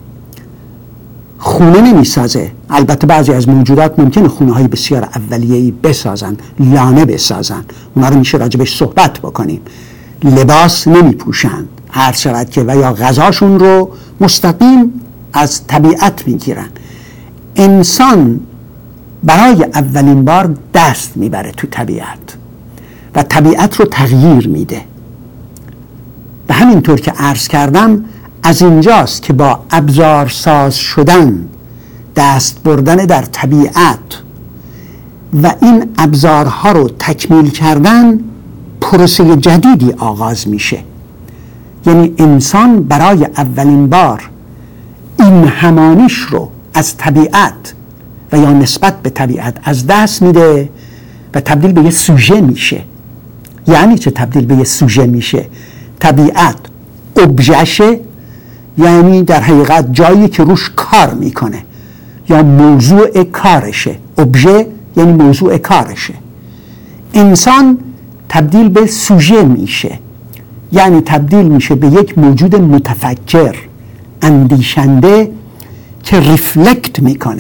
خونه نمیسازه. البته بعضی از موجودات ممکنه خونه های بسیار اولیه‌ای بسازن، لانه بسازن، اونا رو میشه راجبش صحبت بکنیم. لباس نمیپوشن، هر شود که، و یا غذاشون رو مستقیم از طبیعت میگیرن. انسان برای اولین بار دست میبره تو طبیعت و طبیعت رو تغییر میده. به همینطور که عرض کردم، از اینجاست که با ابزار ساز شدن، دست بردن در طبیعت و این ابزارها رو تکمیل کردن، پروسه جدیدی آغاز میشه. یعنی انسان برای اولین بار این همانیش رو از طبیعت و یا نسبت به طبیعت از دست میده و تبدیل به یه سوژه میشه. یعنی چه تبدیل به یه سوژه میشه؟ طبیعت ابژه‌شه، یعنی در حقیقت جایی که روش کار میکنه یا موضوع کارشه. ابژه یعنی موضوع کارشه. انسان تبدیل به سوژه میشه، یعنی تبدیل میشه به یک موجود متفکر، اندیشنده که ریفلکت میکنه،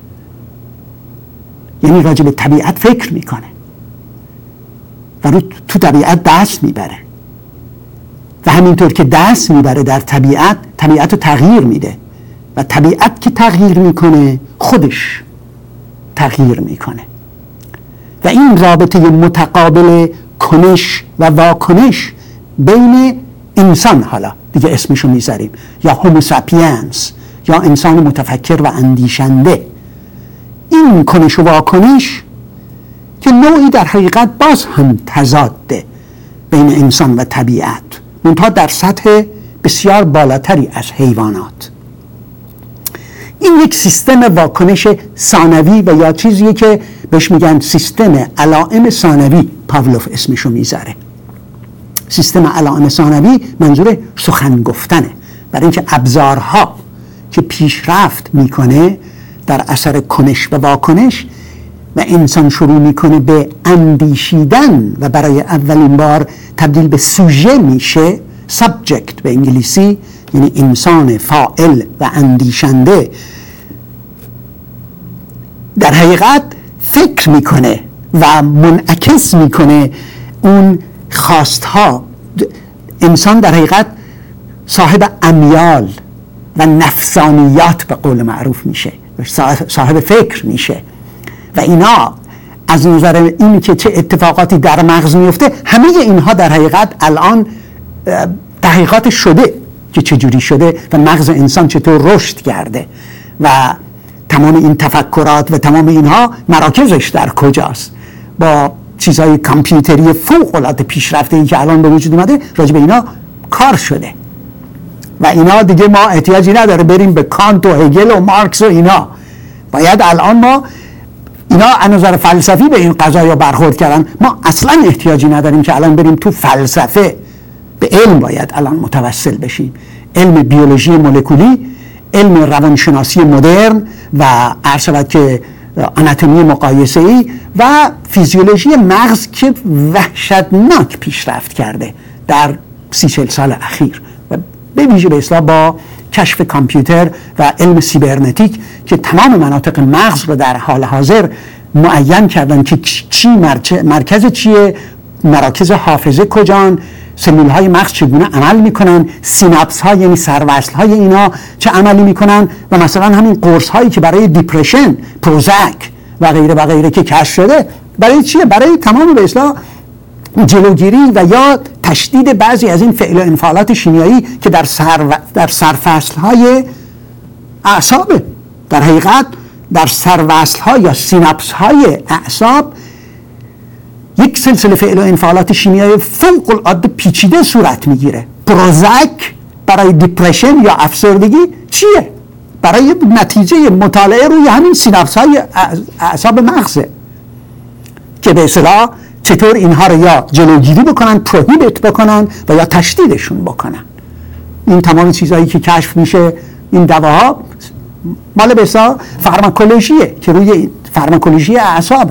یعنی راجع به طبیعت فکر میکنه و رو تو طبیعت دست میبره و همینطور که دست میبره در طبیعت، طبیعت رو تغییر میده و طبیعت که تغییر میکنه خودش تغییر میکنه و این رابطه متقابل کنش و واکنش بین انسان، حالا دیگه اسمشو میذاریم، یا هوموساپینس یا انسان متفکر و اندیشنده. این کنش و واکنش که نوعی در حقیقت باز هم تضاده بین انسان و طبیعت، منتها در سطح بسیار بالاتری از حیوانات. این یک سیستم واکنش ثانوی و یا چیزیه که بهش میگن سیستم علائم ثانوی، پاولوف اسمشو میذاره. سیستم علائم ثانوی منظور سخن گفتنه، برای اینکه ابزارها که پیشرفت میکنه در اثر کنش و واکنش و انسان شروع میکنه به اندیشیدن و برای اولین بار تبدیل به سوژه میشه، سابجکت به انگلیسی، یعنی انسان فاعل و اندیشنده، در حقیقت فکر میکنه و منعکس میکنه اون خواستها. انسان در حقیقت صاحب امیال و نفسانیات به قول معروف میشه، صاحب فکر میشه و اینا از نظر اینی که چه اتفاقاتی در مغز میفته، همه اینها در حقیقت الان تحقیقات شده که چجوری شده و مغز انسان چطور رشد کرده و تمام این تفکرات و تمام اینها مراکزش در کجاست. با چیزهای کامپیوتری فوق العاده پیشرفته ای که الان به وجود اومده راجع به اینا کار شده و اینا دیگه ما احتیاجی نداره بریم به کانت و هگل و مارکس و اینا. باید الان ما اینا از نظر فلسفی به این قضایا برخورد کردن، ما اصلا احتیاجی نداریم که الان بریم تو فلسفه. به علم باید الان متوسل بشیم، علم بیولوژی مولکولی، علم روانشناسی مدرن و عرض شود که آناتومی مقایسه‌ای و فیزیولوژی مغز که وحشتناک پیشرفت کرده در 30-40 سال اخیر و به ویژه به اصطلاح با کشف کامپیوتر و علم سیبرنتیک که تمام مناطق مغز رو در حال حاضر معین کردن که چی مرکز چیه، مراکز حافظه کجان، سلول های مغز چگونه عمل میکنن، سیناپس ها یعنی سروصل های اینا چه عملی میکنن و مثلا همین قرص هایی که برای دیپرشن، پروزک و غیره و غیره که کشف شده برای چیه؟ برای تمام به اصطلاح جلوگیری و یا تشدید بعضی از این فعل و انفعالات شیمیایی که در سرفصل های اعصاب، در حقیقت در سروصل ها یا سیناپس های اعصاب یک سلسله فعل و انفعالات شیمیایی فوق العاده پیچیده صورت میگیره. پروزک برای دیپرشن یا افسردگی چیه؟ برای نتیجه مطالعه روی همین سیناپس های اعصاب مغزه که به اصطلاح چطور اینها رو یا جلوگیری بکنن، پروهیبیت بکنن و یا تشدیدشون بکنن. این تمام چیزهایی که کشف میشه، این دواها مال به اصطلاح فارماکولوژیه که روی فارماکولوژی اعصابه.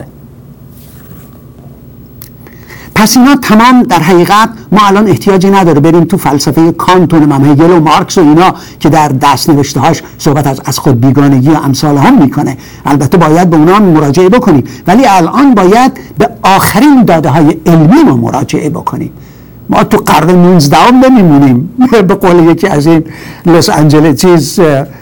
پس اینا تمام در حقیقت ما الان احتیاجی نداره بریم تو فلسفه کانت و هگل و مارکس و اینا که در دست‌نوشته هاش صحبت از خود بیگانگی و امثال هم میکنه. البته باید به اونا مراجعه بکنیم، ولی الان باید به آخرین داده های علمی ما مراجعه بکنیم. ما تو قرن 19 نمیمونیم به قول یکی از این لس آنجلس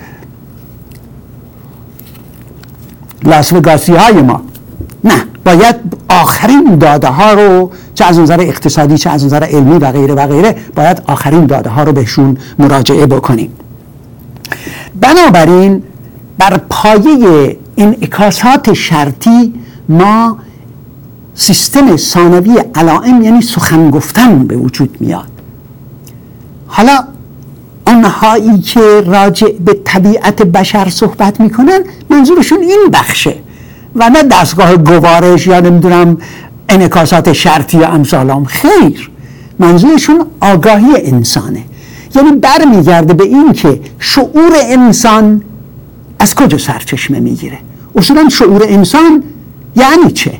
لاس وگاسی های ما، نه، باید آخرین داده ها رو چه از نظر اقتصادی چه از نظر علمی و غیره و غیره باید آخرین داده ها رو بهشون مراجعه بکنیم. بنابراین بر پایه انعکاسات شرطی ما سیستم ثانوی علائم یعنی سخن گفتن به وجود میاد. حالا آنهایی که راجع به طبیعت بشر صحبت میکنن منظورشون این بخشه و نه دستگاه گوارش یا نمیدونم انعکاسات شرطی یا امثالام. خیر، منظورشون آگاهی انسانه، یعنی برمیگرده به این که شعور انسان از کجا سرچشمه میگیره. اصولا شعور انسان یعنی چه؟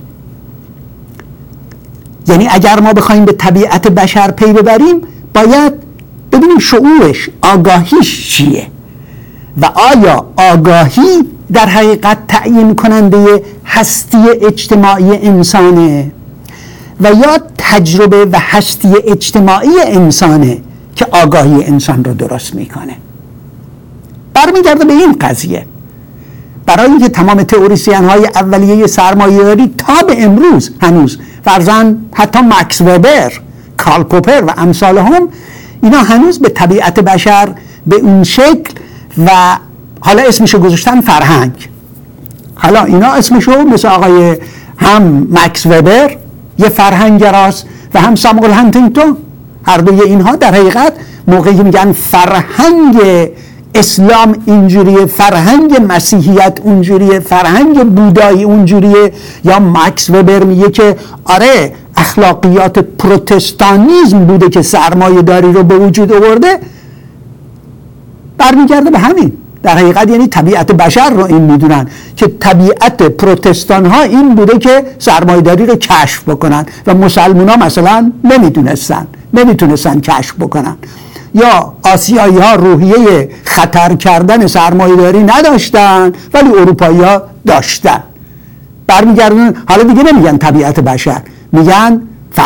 یعنی اگر ما بخوایم به طبیعت بشر پی ببریم باید ببینیم شعورش، آگاهیش چیه و آیا آگاهی در حقیقت تعیین کننده هستی اجتماعی انسانه و یا تجربه و هستی اجتماعی انسانه که آگاهی انسان رو درست میکنه. برمیگرده به این قضیه. برای اینکه تمام تئوریسین های اولیه سرمایه‌داری تا به امروز هنوز فرضاً حتی مکس وبر، کارل پوپر و امثال هم، اینا هنوز به طبیعت بشر به اون شکل و حالا اسمشو گذاشتن فرهنگ. حالا اینا اسمشو مثل آقای هم مکس وبر یه فرهنگگراست و هم ساموئل هانتینگتون، هر دوی اینها در حقیقت موقعی میگن فرهنگ اسلام اینجوریه، فرهنگ مسیحیت اونجوریه، فرهنگ بودایی اونجوریه، یا مکس وبر میگه که آره اخلاقیات پروتستانیزم بوده که سرمایه داری رو به وجود آورده، برمیگرده به همین. در حقیقت یعنی طبیعت بشر رو این میدونن که طبیعت پروتستان ها این بوده که سرمایه داری رو کشف بکنن و مسلمان ها مثلا نمیتونستن کشف بکنن، یا آسیایی ها روحیه خطر کردن سرمایه داری نداشتن ولی اروپایی ها داشتن. برمیگردن حالا دیگه نمیگن طبیعت بشر، میگن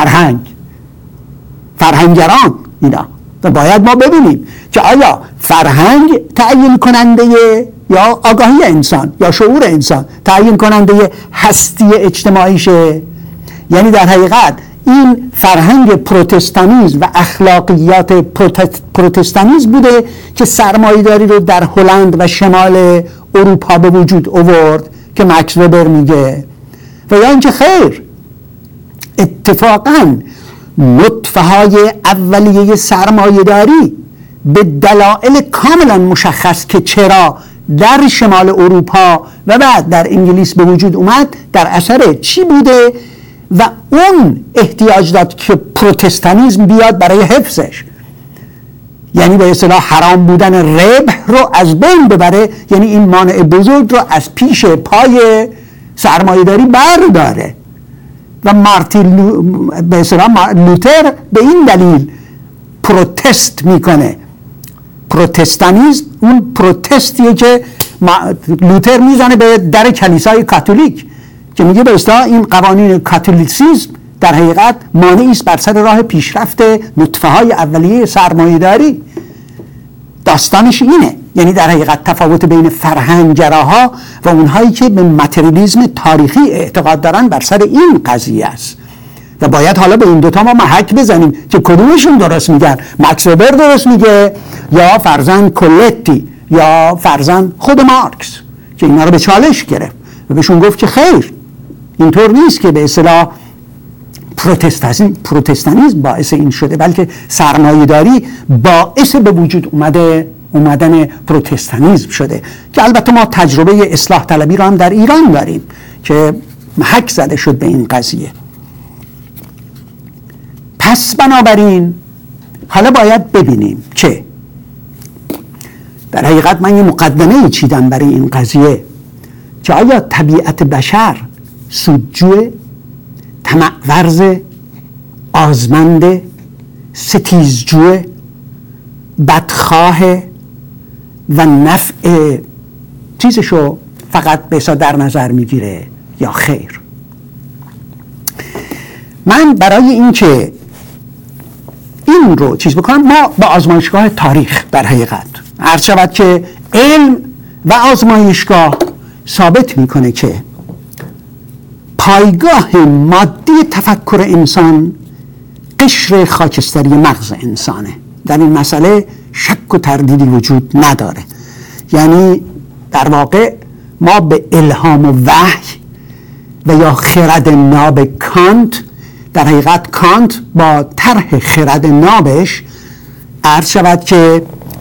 فرهنگگران اینا. و باید ما ببینیم که آیا فرهنگ تعیین کننده یا آگاهی انسان یا شعور انسان تعیین کننده هستی اجتماعیشه؟ یعنی در حقیقت این فرهنگ پروتستانیسم و اخلاقیات پروتستانیسم بوده که سرمایه‌داری رو در هلند و شمال اروپا به وجود آورد که مکس وبر میگه، و یا اینکه خیر، اتفاقاً نطفه های اولیه سرمایه‌داری به دلایل کاملا مشخص که چرا در شمال اروپا و بعد در انگلیس به وجود اومد در اثر چی بوده و اون احتیاج داد که پروتستانیسم بیاد برای حفظش، یعنی به اصطلاح حرام بودن ربح رو از بین ببره، یعنی این مانع بزرگ رو از پیش پای سرمایه‌داری برداره. و به اصطلاح لوتر به این دلیل پروتست میکنه. پروتستانیسم اون پروتستیه که لوتر میزنه به در کلیسای کاتولیک که میگه به اصطلاح این قوانین کاتولیسیسم در حقیقت مانعی است بر سر راه پیشرفت نطفه های اولیه سرمایه‌داری. داستانش اینه، یعنی در حقیقت تفاوت بین فرهنگگراها و اونهایی که به متریالیسم تاریخی اعتقاد دارن بر سر این قضیه است. و باید حالا به این دوتا ما محک بزنیم که کدومشون درست میگن، مکس وبر درست میگه یا فرزند کولتی یا فرزند خود مارکس، که اینا رو به چالش گرفت و بهشون گفت که خیر، اینطور نیست که به اصطلاح پروتستانیسم باعث این شده، بلکه سرمایه‌داری باعث به وجود اومدن پروتستانیسم شده، که البته ما تجربه اصلاح طلبی رو هم در ایران داریم که محک زده شد به این قضیه. پس بنابراین حالا باید ببینیم که در حقیقت من یه مقدمه چیدم برای این قضیه که آیا طبیعت بشر سودجوه، طمع‌ورز، آزمنده، ستیزجوه، بدخواه و نفع چیزشو فقط بسا در نظر میگیره یا خیر؟ من برای این که این رو چیز بکنم، ما با آزمایشگاه تاریخ در حقیقت عرض شود که علم و آزمایشگاه ثابت میکنه که پایگاه مادی تفکر انسان قشر خاکستری مغز انسانه. در این مسئله شک و تردیدی وجود نداره. یعنی در واقع ما به الهام و وحی و یا خرد ناب کانت، در حقیقت کانت با طرح خرد نابش عرض شود که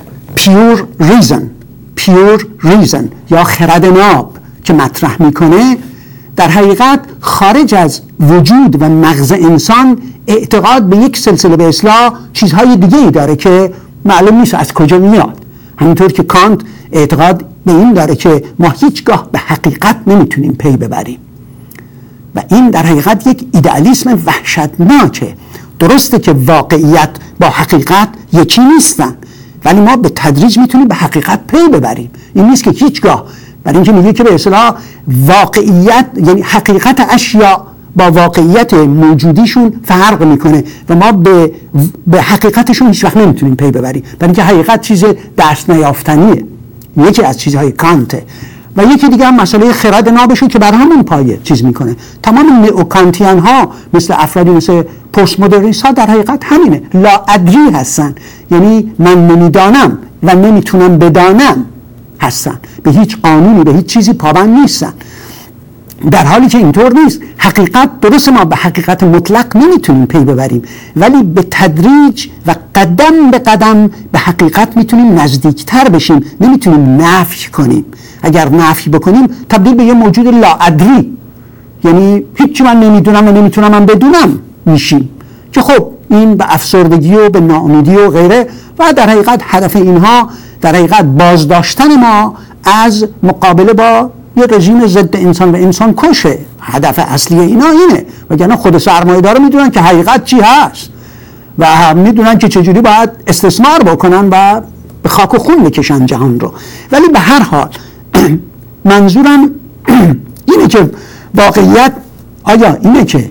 pure reason یا خرد ناب که مطرح میکنه، در حقیقت خارج از وجود و مغز انسان اعتقاد به یک سلسله به اصطلاح چیزهای دیگه ای داره که معلوم نیست از کجا میاد. همینطور که کانت اعتقاد به این داره که ما هیچگاه به حقیقت نمیتونیم پی ببریم و این در حقیقت یک ایدئالیسم وحشتناکه. درسته که واقعیت با حقیقت یکی نیستن، ولی ما به تدریج میتونیم به حقیقت پی ببریم. این نیست که هیچگاه، برای اینکه میگه که به اصطلاح واقعیت یعنی حقیقت اشیاء با واقعیت موجودیشون فرق میکنه و ما به حقیقتشون هیچ وقت نمیتونیم پی ببریم، برای اینکه حقیقت چیز دست نیافتنیه. یکی از چیزهای کانته. و یکی دیگه هم مسئله خرد نابشون که بر همون پایه چیز میکنه. تمام نئوکانتیان ها مثل افرادی مثل پست مدرنیست ها در حقیقت همینه، لاادری هستن، یعنی من نمیدانم و نمیتونم بدانم هستن، به هیچ قانونی به هیچ چیزی پابند نیستن، در حالی که اینطور نیست. حقیقت درست، ما به حقیقت مطلق نمیتونیم پی ببریم، ولی به تدریج و قدم به قدم به حقیقت میتونیم نزدیکتر بشیم، نمیتونیم نفی کنیم. اگر نفی بکنیم تبدیل به یه موجود لاادری، یعنی هیچی من نمیدونم و نمیتونم من بدونم میشیم، که خب این به افسردگی و به ناامیدی و غیره، و در حقیقت هدف اینها در حقیقت بازداشتن ما از مقابله با یه رژیم ضد انسان و انسان کشه. هدف اصلی اینا اینه، وگرنه خود سرمایه‌دارا میدونن که حقیقت چی هست و میدونن که چجوری باید استثمار بکنن و به خاک و خون بکشن جهان رو. ولی به هر حال منظورم اینه که واقعیت آیا اینه که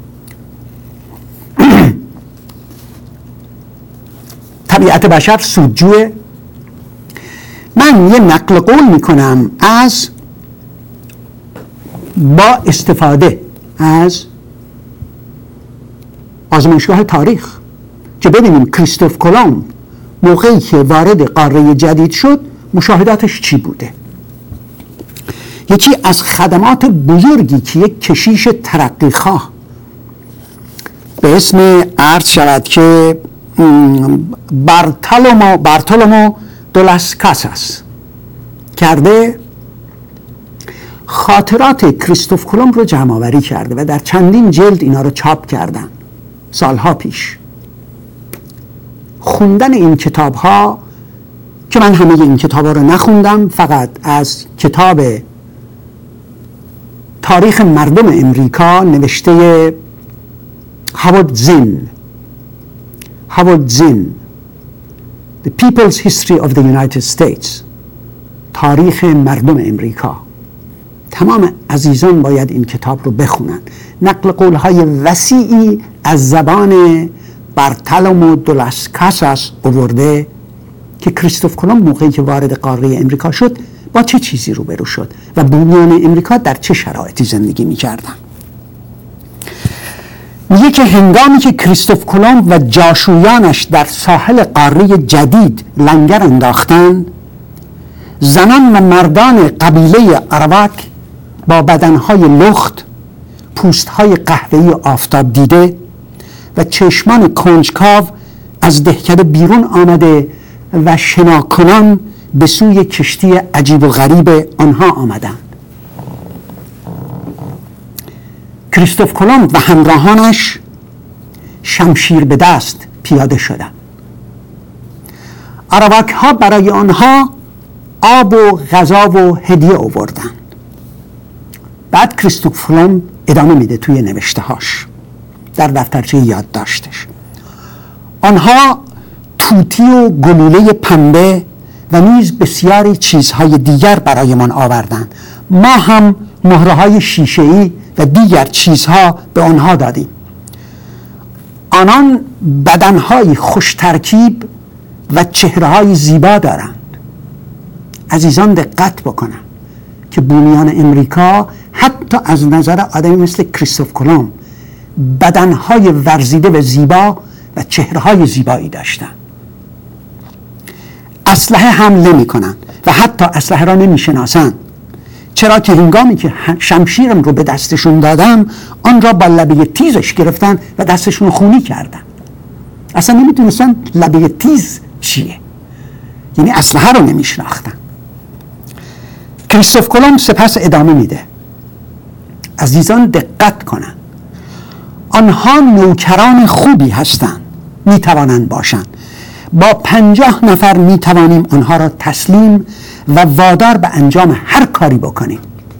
طبیعت بشر سودجوه؟ من یه نقل قول میکنم از با استفاده از آزمایشگاه تاریخ که ببینیم کریستوف کلمب موقعی که وارد قاره جدید شد مشاهداتش چی بوده. یکی از خدمات بزرگی که یک کشیش ترقیخواه به اسم عرض شود که بارتولومو دو لاس کاساس کرده، خاطرات کریستوف کلمب رو جمع آوری کرده و در چندین جلد اینا رو چاپ کردن سالها پیش. خوندن این کتاب ها که من همه این کتاب ها رو نخوندم، فقط از کتاب تاریخ مردم امریکا نوشته هاوارد زین The People's History of the United States، تاریخ مردم امریکا. تمام عزیزان باید این کتاب رو بخونن. نقل قول‌های وسیعی از زبان بارتولومو دو لاس کاساس آورده که کریستوف کلمب موقعی که وارد قاره امریکا شد با چه چیزی روبرو شد و بومیان امریکا در چه شرایطی زندگی می‌کردن. میگه که هنگامی که کریستوف کلمب و جاشویانش در ساحل قاره جدید لنگر انداختند، زنان و مردان قبیله اروک با بدنهای لخت، پوستهای قهوه‌ای آفتاب دیده و چشمان کنجکاو از دهکده بیرون آمده و شناکنان به سوی کشتی عجیب و غریب آنها آمدند. کریستوف کلمب و همراهانش شمشیر به دست پیاده شدند. اروک ها برای آنها آب و غذا و هدیه آوردند. بعد کریستوف کلمب ادامه میده توی نوشته هاش در دفترچه یادداشتش. آنها توتی و گلوله پنبه و نیز بسیاری چیزهای دیگر برایمان آوردند. ما هم مهره‌های شیشه‌ای و دیگر چیزها به آنها دادیم. آنان بدنهای خوش ترکیب و چهره‌های زیبا دارند. عزیزان دقت بکنن که بومیان امریکا حتی از نظر آدمی مثل کریستوف کلمب بدنهای ورزیده و زیبا و چهره‌های زیبایی داشتند. اسلحه حمل نمی‌کنند و حتی اسلحه را نمی‌شناسند، چرا که هنگامی که شمشیرم رو به دستشون دادم آن را با لبه تیزش گرفتن و دستشون رو خونی کردن. اصلا نمی‌دونستن لبه تیز چیه، یعنی اسلحه رو نمی‌شناختن. کریستوف کلمب سپس ادامه میده. عزیزان دقت کنند، آنها نوکران خوبی هستند، میتوانند باشند. با 50 نفر میتوانیم آنها را تسلیم و وادار به انجام هر کاری بکنیم.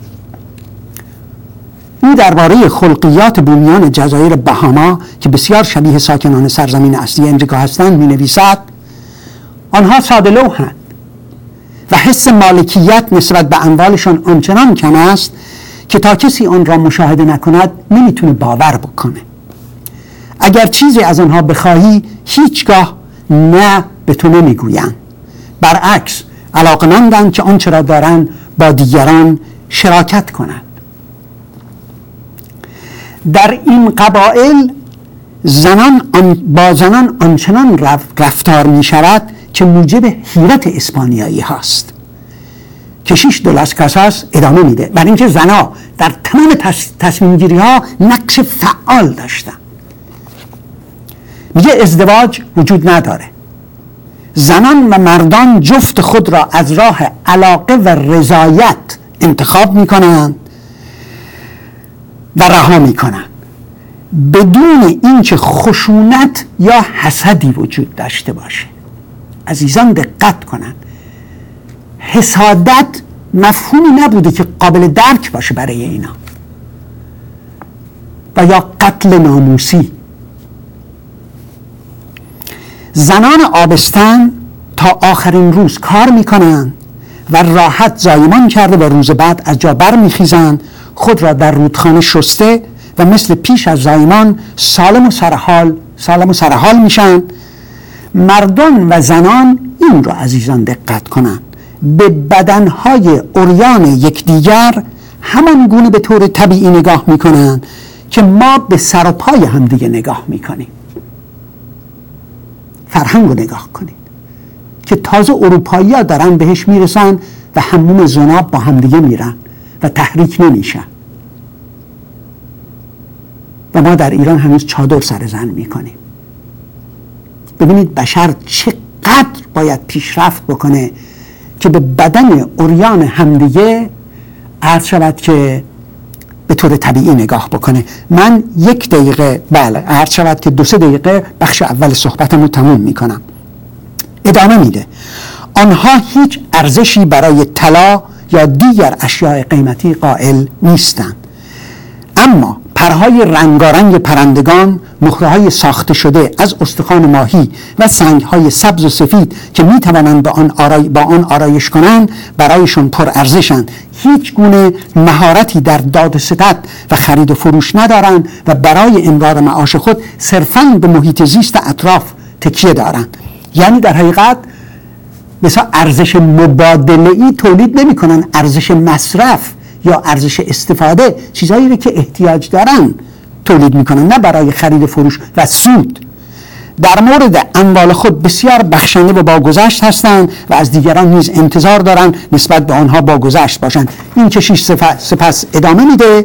او درباره خلقیات بومیان جزایر بهاما که بسیار شبیه ساکنان سرزمین اصلی امریکا هستند می نویسد: آنها ساده‌لوح‌اند و حس مالکیت نسبت به اموالشان آنچنان کم است که تا کسی آن را مشاهده نکند نمیتونه باور بکنه. اگر چیزی از آنها بخواهی هیچگاه نه به تو نمیگویند. برعکس علاقمندند که آنچه را دارند با دیگران شراکت کنند. در این قبایل با زنان آنچنان رفتار می شود که موجب حیرت اسپانیایی هاست. کشیش دو لاس کاساس ادامه میده برای اینکه زنها در تمام تصمیم گیری ها نقش فعال داشتن. میگه ازدواج وجود نداره، زنان و مردان جفت خود را از راه علاقه و رضایت انتخاب میکنند و رها میکنند بدون اینکه خشونت یا حسدی وجود داشته باشه. عزیزان دقت کنند، حسادت مفهومی نبوده که قابل درک باشه برای اینا، و یا قتل ناموسی. زنان آبستن تا آخرین روز کار میکنند و راحت زایمان کرده و روز بعد از جا بر میخیزند، خود را در رودخانه شسته و مثل پیش از زایمان سالم و سرحال میشن. مردان و زنان این را عزیزان دقت کنند، به بدنهای عریان یکدیگر همان گونه به طور طبیعی نگاه میکنند که ما به سر و پای همدیگه نگاه میکنیم. فرهنگ رو نگاه کنید که تازه اروپایی ها دارن بهش میرسن و حموم زناب با همدیگه میرن و تحریک نمیشن، و ما در ایران هنوز چادر سر زن میکنیم. ببینید بشر چقدر باید پیشرفت بکنه که به بدن عریان همدیگه عرض شود که به طور طبیعی نگاه بکنه. من 1 دقیقه عرض شود که 2-3 دقیقه بخش اول صحبتم رو تموم میکنم. ادامه میده آنها هیچ ارزشی برای طلا یا دیگر اشیاء قیمتی قائل نیستند، اما پرهای رنگارنگ پرندگان، مهره‌های ساخته شده از استخوان ماهی و سنگ‌های سبز و سفید که می‌توانند با آن آرایش کنند برایشان پر ارزشند. هیچ گونه مهارتی در داد و ستد و خرید و فروش ندارند و برای امرار معاش خود صرفاً به محیط زیست اطراف تکیه دارند. یعنی در حقیقت مثلا ارزش مبادله‌ای تولید نمی‌کنند، ارزش مصرف یا ارزش استفاده، چیزایی که احتیاج دارن تولید میکنن، نه برای خرید فروش و سود. در مورد اموال خود بسیار بخشنده و باگذشت هستند و از دیگران نیز انتظار دارند نسبت به آنها باگذشت باشند. این کشیش سپس ادامه میده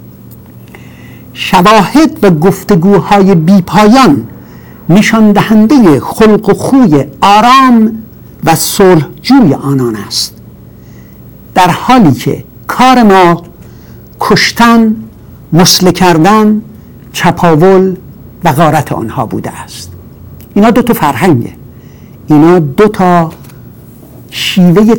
شواهد و گفتگوهای بیپایان نشان دهنده خلق و خوی آرام و صلحجوی آنان است، در حالی که کار ما کشتن، مسله کردن، چپاول و غارت آنها بوده است. اینا 2 تا فرهنگه، اینا 2 تا شیوه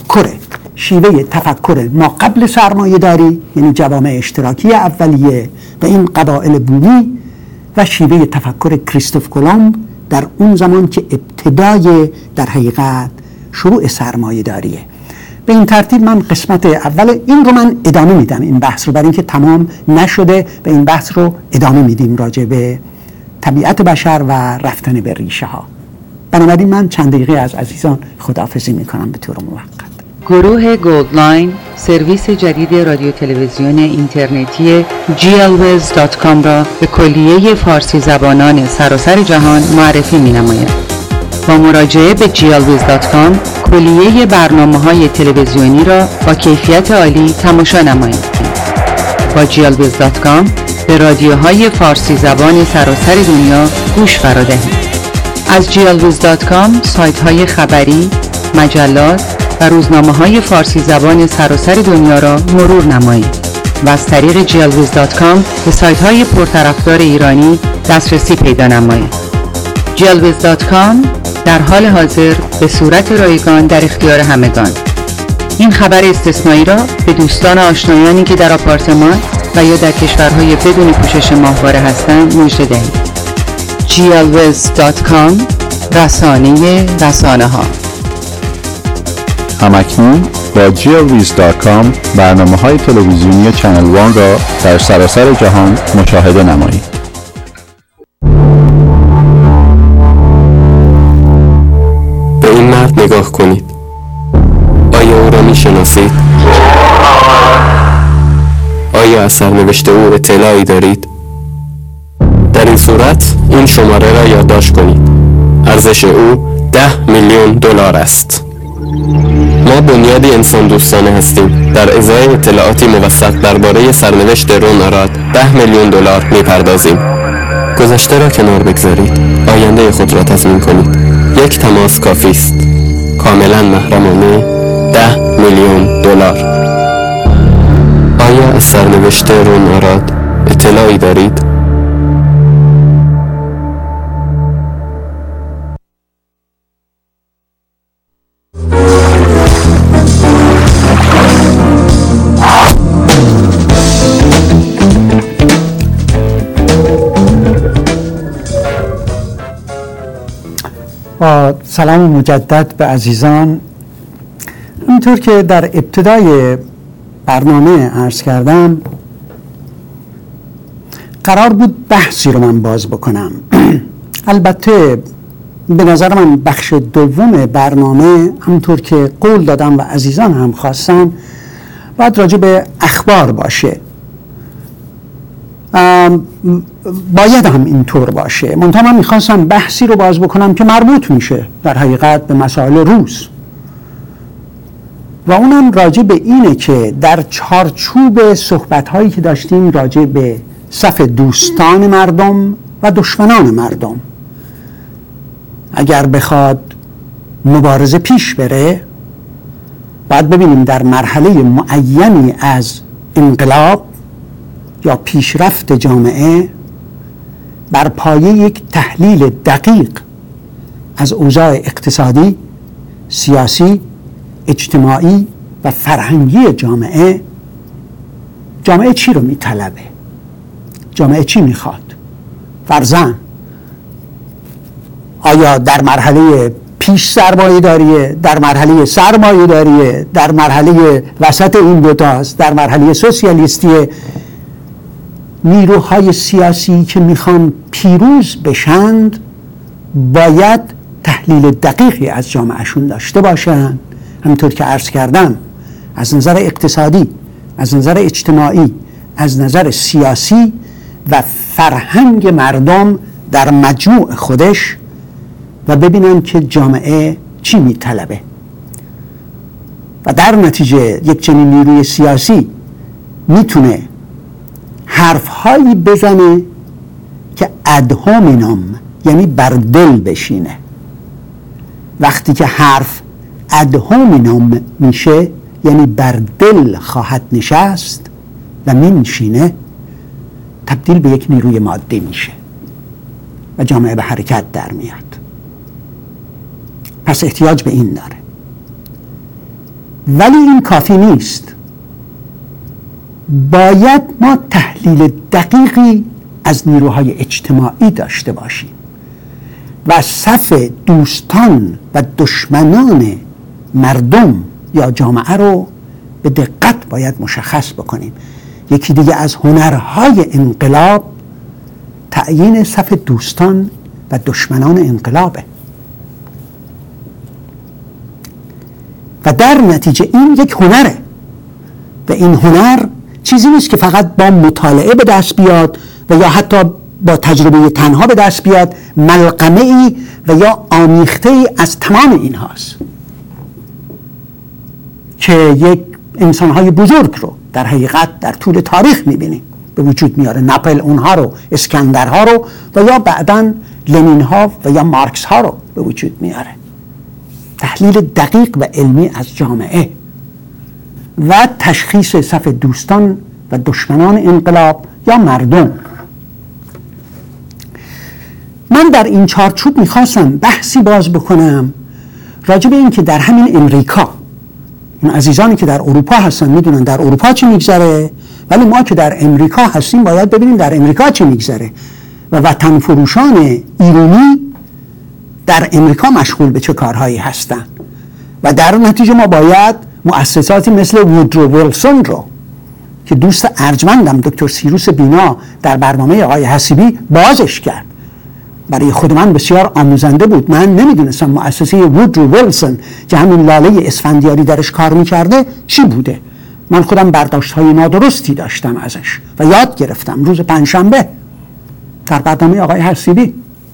تفکره ما قبل سرمایه داری، یعنی جوامع اشتراکی اولیه و این قبایل بومی، و شیوه تفکر کریستوف کلمب در اون زمان که ابتدای در حقیقت شروع سرمایه داریه. به این ترتیب من قسمت اول این رو من ادامه میدم، این بحث رو، برای اینکه تمام نشده به این بحث رو ادامه میدیم راجع به طبیعت بشر و رفتن به ریشه ها. بنابراین من چند دقیقه از عزیزان خداحافظی میکنم به طور موقت. گروه گولدلاین سرویس جدید رادیو تلویزیون اینترنتی GLWiz.com را به کلیه فارسی زبانان سراسر جهان معرفی می‌نماید. با مراجعه به GLWiz.com کلیه برنامه‌های تلویزیونی را با کیفیت عالی تماشا نمایید. با GLWiz.com به رادیوهای فارسی زبان سراسر دنیا گوش فرا دهید. از GLWiz.com سایت‌های خبری، مجلات و روزنامه‌های فارسی زبان سراسر دنیا را مرور نمایید و از طریق GLWiz.com به سایت‌های پرطرفدار ایرانی دسترسی پیدا نمایید. GLWiz.com در حال حاضر به صورت رایگان در اختیار همگان. این خبر استثنایی را به دوستان آشنایانی که در آپارتمان و یا در کشورهای بدون پوشش ماهواره هستند مژده دهید. GLWiz.com رسانه ها. همکنون با GLWiz.com برنامه‌های تلویزیونی چنل 1 را در سراسر جهان مشاهده نمایید. به این مرد نگاه کنید. آیا آیا او را میشناسید؟ آیا از سرنوشت او اطلاعی دارید؟ در این صورت این شماره را یادداشت کنید. ارزش او 10 میلیون دلار است. ما بنیادی انسان دوستانه هستیم. در ازای اطلاعاتی موثق درباره سرنوشت رون آراد 10 میلیون دلار میپردازیم. گذشته را کنار بگذارید. آینده خود را تضمین کنید. یک تماس کافی است. کاملا محرمانه 10 میلیون دلار. آیا از سرنوشت رون آراد اطلاعی دارید؟ با سلام مجدد به عزیزان. همینطور که در ابتدای برنامه عرض کردم، قرار بود بحثی رو من باز بکنم. البته به نظر من بخش دوم برنامه، همونطور که قول دادم و عزیزان هم خواستن، باید راجع به اخبار باشه. باید هم اینطور باشه. منتها من میخواستم بحثی رو باز بکنم که مربوط میشه در حقیقت به مسائل روز، و اونم راجع به اینه که در چارچوب صحبت‌هایی که داشتیم راجع به صف دوستان مردم و دشمنان مردم، اگر بخواد مبارزه پیش بره، باید ببینیم در مرحله معینی از انقلاب یا پیشرفت جامعه بر پایه یک تحلیل دقیق از اوضاع اقتصادی، سیاسی، اجتماعی و فرهنگی جامعه چی رو میطلبه؟ جامعه چی میخواد؟ فرضاً آیا در مرحله پیش سرمایه داریه، در مرحله سرمایه داریه، در مرحله وسط این دوتاست، در مرحله سوسیالیستیه؟ نیروهای سیاسی که میخوان پیروز بشند باید تحلیل دقیقی از جامعهشون داشته باشند. همونطور که عرض کردم، از نظر اقتصادی، از نظر اجتماعی، از نظر سیاسی و فرهنگ مردم در مجموع خودش، و ببینن که جامعه چی میطلبه. و در نتیجه یک چنین نیروی سیاسی میتونه حرفهایی بزنه که اد هومینم، یعنی بر دل بشینه. وقتی که حرف اد هومینم میشه، یعنی بر دل خواهد نشست و مینشینه، تبدیل به یک نیروی مادی میشه و جامعه به حرکت در میاد. پس احتیاج به این داره. ولی این کافی نیست. باید ما تحلیل دقیقی از نیروهای اجتماعی داشته باشیم و صف دوستان و دشمنان مردم یا جامعه رو به دقت باید مشخص بکنیم. یکی دیگه از هنرهای انقلاب تعیین صف دوستان و دشمنان انقلابه، و در نتیجه این یک هنره، و این هنر چیزی نیست که فقط با مطالعه به دست بیاد و یا حتی با تجربه تنها به دست بیاد. ملغمه ای و یا آمیخته ای از تمام این هاست که یک انسانهای بزرگ رو در حقیقت در طول تاریخ میبینیم به وجود میاره. ناپل اونها رو، اسکندرها رو، و یا بعداً لنین ها و یا مارکس ها رو به وجود میاره. تحلیل دقیق و علمی از جامعه و تشخیص صف دوستان و دشمنان انقلاب یا مردم. من در این چارچوب میخواستم بحثی باز بکنم راجع به این که در همین امریکا، این عزیزانی که در اروپا هستن میدونن در اروپا چی میگذره، ولی ما که در امریکا هستیم باید ببینیم در امریکا چی میگذره و وطن فروشان ایرانی در امریکا مشغول به چه کارهایی هستن. و در نتیجه ما باید مؤسساتی مثل وودرو ویلسون رو که دوست ارجمندم دکتر سیروس بینا در برنامه آقای حسیبی بازش کرد، برای خود من بسیار آموزنده بود. من نمیدونستم مؤسسه وودرو ویلسون که همین لاله اسفندیاری درش کار میکرده چی بوده. من خودم برداشت‌های نادرستی داشتم ازش و یاد گرفتم روز پنجشنبه در برنامه آقای حسیبی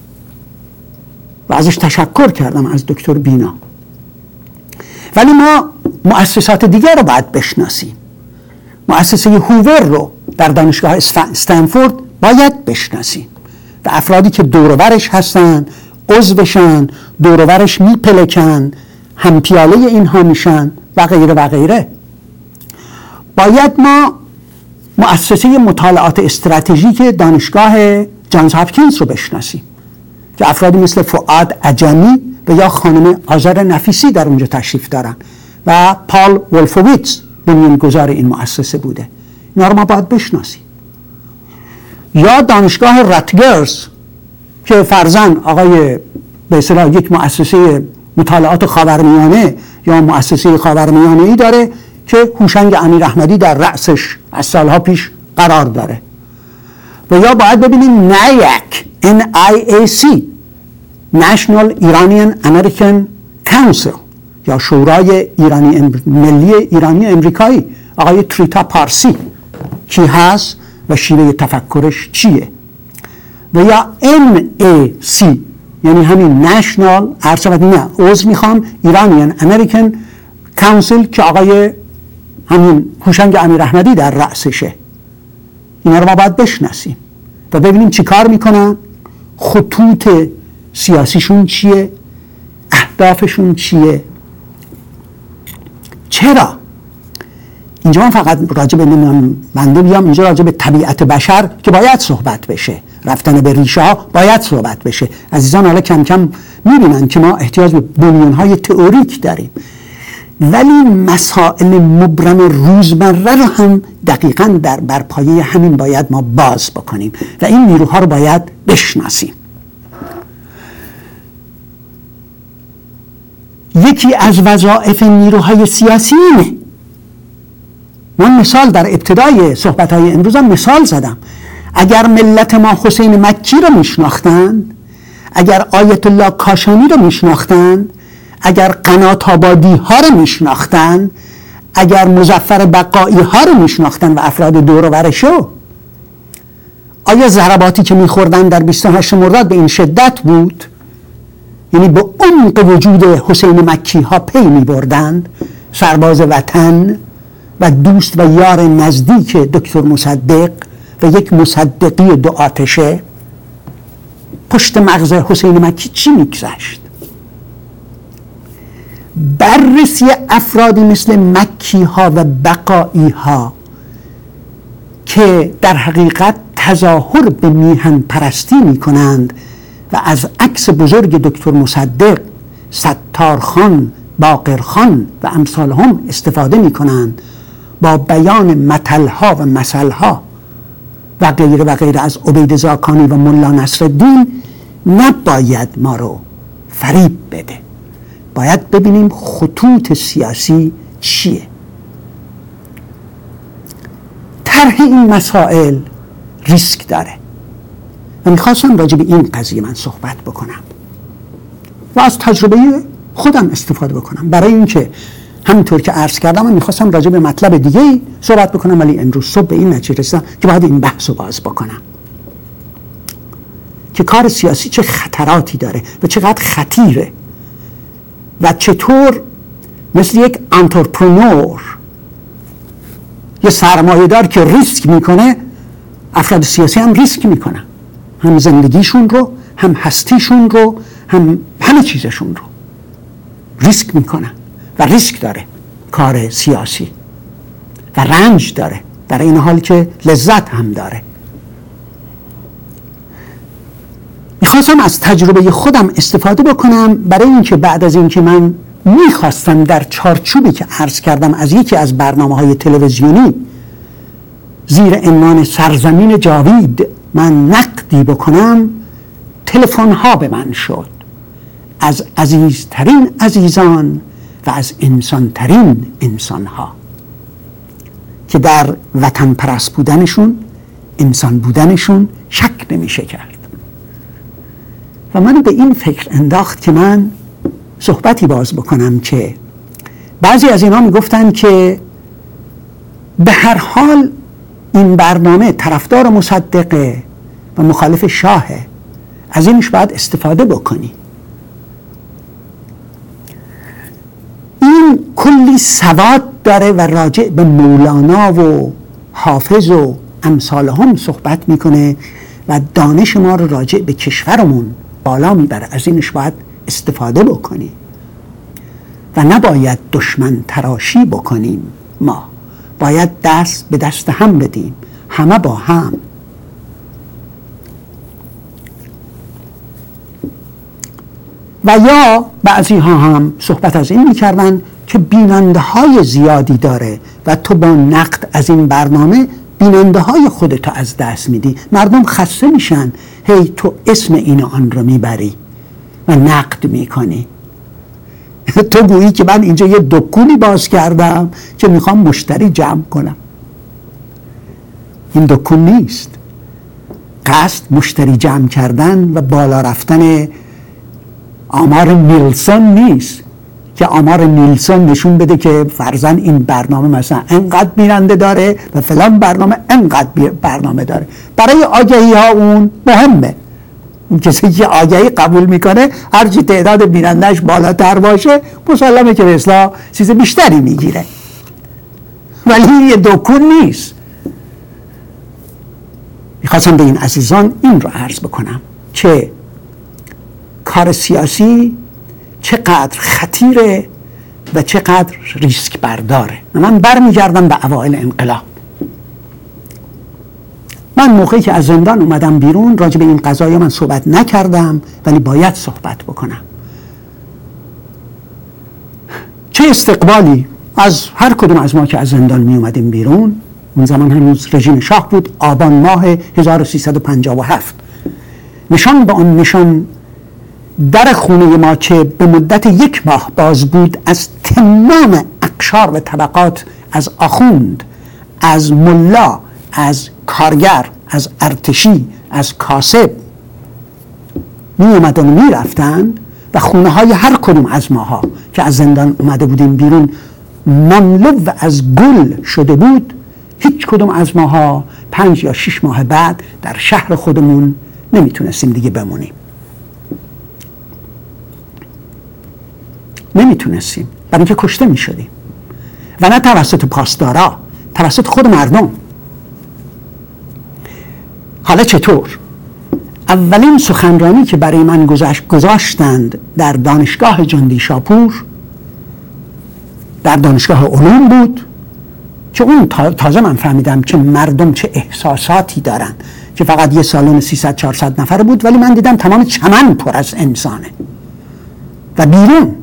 و ازش تشکر کردم، از دکتر بینا. ولی ما مؤسسات دیگر رو باید بشناسیم. مؤسسه هوور رو در دانشگاه استنفورد باید بشناسیم و افرادی که دورورش هستن، عضوشن، دورورش میپلکن، همپیاله اینها میشن و غیره و غیره. باید ما مؤسسه مطالعات استراتژیک دانشگاه جانز هاپکینز رو بشناسیم که افرادی مثل فؤاد عجمی و یا خانم آذر نفیسی در اونجا تشریف دارن و پال ولفوویتز بنیانگذار این مؤسسه بوده. اینا رو ما باید بشناسیم. یا دانشگاه راتگرز که فرزند آقای به اصطلاح یک مؤسسه مطالعات خاورمیانه یا مؤسسه خاورمیانه‌ای داره که هوشنگ امیراحمدی در رأسش از سالها پیش قرار داره. و یا باید ببینیم NIAC NIAC National Iranian American Council یا شورای ملی ایرانی امریکایی، آقای تریتا پارسی کی هست و شیوه تفکرش چیه. و یا NAC یعنی همین National عذر میخوام Iranian American Council که آقای همین هوشنگ امیراحمدی در رأسشه. اینا رو ما باید بشناسیم و ببینیم چی کار میکنن، خطوط سیاسیشون چیه، اهدافشون چیه. چرا اینجا من فقط راجع به بنده بیام اینجا راجع به طبیعت بشر که باید صحبت بشه، رفتن به ریشه ها باید صحبت بشه. عزیزان حالا کم کم میبینن که ما احتیاج به بنیان‌های تئوریک داریم، ولی مسائل مبرم روزمره رو هم دقیقاً بر پایه همین باید ما باز بکنیم و این نیروها رو باید بشناسیم. یکی از وظایف نیروهای سیاسی اینه. من مثال در ابتدای صحبت‌های امروزم مثال زدم. اگر ملت ما حسین مکی رو میشناختند، اگر آیت الله کاشانی رو میشناختند، اگر قنات آبادی ها رو میشناختند، اگر مظفر بقایی ها رو میشناختند و افراد دور و برشو، آیا ضرباتی که میخوردن در 28 مرداد به این شدت بود؟ یعنی به عمق وجود حسین مکی ها پی میبردند. سرباز وطن و دوست و یار نزدیک دکتر مصدق و یک مصدقی دو آتشه، پشت مغز حسین مکی چی میگذشت؟ بررسی افرادی مثل مکی ها و بقایی ها که در حقیقت تظاهر به میهن پرستی می کنند و از عکس بزرگ دکتر مصدق، ستارخان، باقرخان و امثالهم استفاده می کنند با بیان متلها و مثلها و غیره و غیره از عبید زاکانی و ملا نصرالدین، نباید ما رو فریب بده. باید ببینیم خطوط سیاسی چیه. طرح این مسائل ریسک داره و میخواستم راجع به این قضیه من صحبت بکنم و از تجربه خودم استفاده بکنم، برای اینکه همینطور که عرض کردم من میخواستم راجع به مطلب دیگه صحبت بکنم، ولی امروز صبح به این نتیجه رسیدم که باید این بحث رو باز بکنم که کار سیاسی چه خطراتی داره و چقدر خطیره و چطور مثل یک انترپرنور، یه سرمایه‌دار که ریسک میکنه، افراد سیاسی هم ریسک میکنن، هم زندگیشون رو، هم هستیشون رو، هم همه چیزشون رو ریسک میکنن و ریسک داره کار سیاسی و رنج داره، در این حال که لذت هم داره. میخواستم از تجربه خودم استفاده بکنم برای اینکه بعد از اینکه من میخواستم در چارچوبی که عرض کردم از یکی از برنامه‌های تلویزیونی زیر عنوان سرزمین جاوید من نقدی بکنم، تلفن‌ها به من شد از عزیزترین عزیزان و از انسانترین انسانها که در وطن پرست بودنشون، انسان بودنشون شک نمیشه کرد و منو به این فکر انداخت که من صحبتی باز بکنم که بعضی از اینا میگفتن که به هر حال این برنامه طرفدار مصدقه و مخالف شاهه، از اینش باید استفاده بکنی. این کلی سواد داره و راجع به مولانا و حافظ و امثال هم صحبت میکنه و دانش ما رو راجع به کشورمون بالا میبره، از اینش باید استفاده بکنی و نباید دشمن تراشی بکنیم. ما باید دست به دست هم بدیم، همه با هم. و یا بعضی ها هم صحبت از این میکردن که بیننده های زیادی داره و تو با نقد از این برنامه بیننده های خودتو از دست میدی، مردم خسته میشن، هی تو اسم این و آن رو میبری و نقد میکنی. تو گویی که من اینجا یه دکونی باز کردم که میخوام مشتری جمع کنم. این دکون نیست، قصد مشتری جمع کردن و بالا رفتن آمار نیلسون نیست که آمار نیلسون نشون بده که فرضاً این برنامه مثلا انقدر بیننده داره و فلان برنامه انقدر برنامه داره. برای آگهی ها اون مهمه. اون کسی که آگهی قبول میکنه هرچی تعداد بینندهش بالاتر باشه مسلمه که به اصلاح چیز بیشتری میگیره، ولی یه دکون نیست. میخواستم به این عزیزان این رو عرض بکنم که کار سیاسی چقدر خطیره و چقدر ریسک برداره. من برمیگردم به اوایل انقلاب. من موقعی که از زندان اومدم بیرون راجع به این قضایا من صحبت نکردم، ولی باید صحبت بکنم. چه استقبالی از هر کدوم از ما که از زندان می اومدیم بیرون. اون زمان هنوز رژیم شاه بود، آبان ماه 1357. نشان به آن نشان در خونه ما که به مدت 1 ماه باز بود، از تمام اقشار و طبقات، از آخوند، از ملا، از کارگر، از ارتشی، از کاسب می اومدن و می رفتن و خونه های هر کدوم از ماها که از زندان اومده بودیم بیرون مملو و از گل شده بود. هیچ کدوم از ماها 5 یا 6 ماه بعد در شهر خودمون نمیتونستیم دیگه بمونیم. نمیتونستیم، برای اینکه کشته میشدیم و نه توسط پاسدارا، توسط خود مردم. حالا چطور؟ اولین سخنرانی که برای من گذاشتند در دانشگاه جندی شاپور، در دانشگاه علوم بود که اون تازه من فهمیدم که مردم چه احساساتی دارن، که فقط یه سالن 300-400 نفره بود ولی من دیدم تمام چمن پر از انسانه و بیرون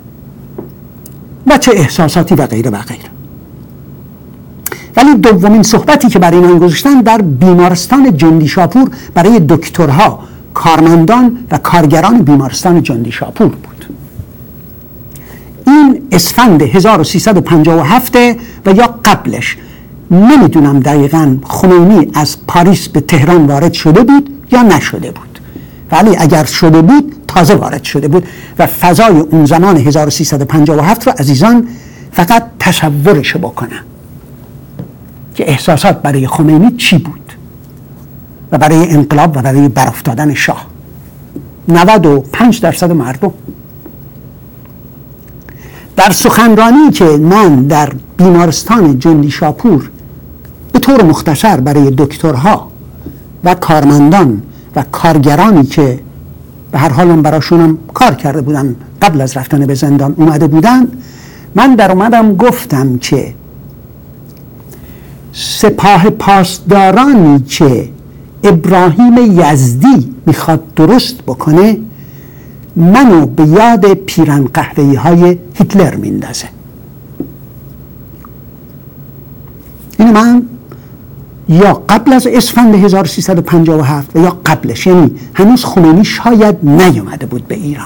و چه احساساتی و غیره و غیره. ولی دومین صحبتی که برای من گذاشتن در بیمارستان جندی شاپور برای دکترها، کارمندان و کارگران بیمارستان جندی شاپور بود. این اسفند 1357 و یا قبلش، نمیدونم دقیقاً خمینی از پاریس به تهران وارد شده بود یا نشده بود، ولی اگر شده بود تازه وارد شده بود و فضای اون زمان 1357 رو عزیزان فقط تصورش بکنم که احساسات برای خمینی چی بود و برای انقلاب و برای برافتادن شاه. 95% مردم. در سخنرانی که من در بیمارستان جندی شاپور به طور مختصر برای دکترها و کارمندان و کارگرانی که به هر حال هم براشونم کار کرده بودن قبل از رفتن به زندان اومده بودن، من در اومدم گفتم که سپاه پاسدارانی که ابراهیم یزدی میخواد درست بکنه منو به یاد پیرن قهوه‌ای های هیتلر میندازه. این من یا قبل از اسفند 1357 و یا قبلش، یعنی هنوز خمینی شاید نیومده بود به ایران،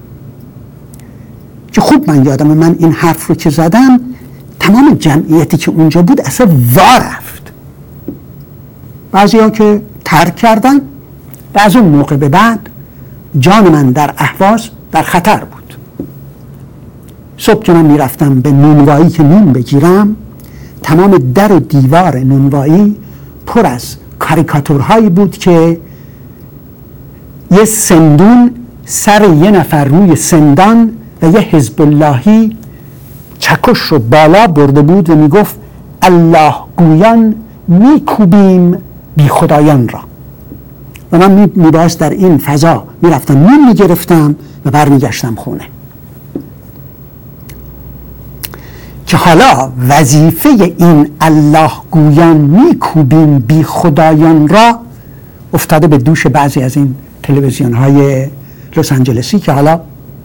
که خوب من یادم من این حرف رو که زدم تمام جمعیتی که اونجا بود اصلا وارفت. بعضی ها که ترک کردن و از اون موقع به بعد جان من در اهواز در خطر بود. صبح که من میرفتم به نونوایی که نون بگیرم، تمام در و دیوار نونوایی پر از کاریکاتورهایی بود که یه سندون سر یه نفر روی سندان و یه حزب اللهی چکش رو بالا برده بود و میگفت الله گویان میکوبیم بی خدایان را. و من میبایست در این فضا میرفتم نون میگرفتم و برمیگشتم خونه. که حالا وظیفه این الله گویان میکوبیم بی خدایان را افتاده به دوش بعضی از این تلویزیون های لس آنجلسی که حالا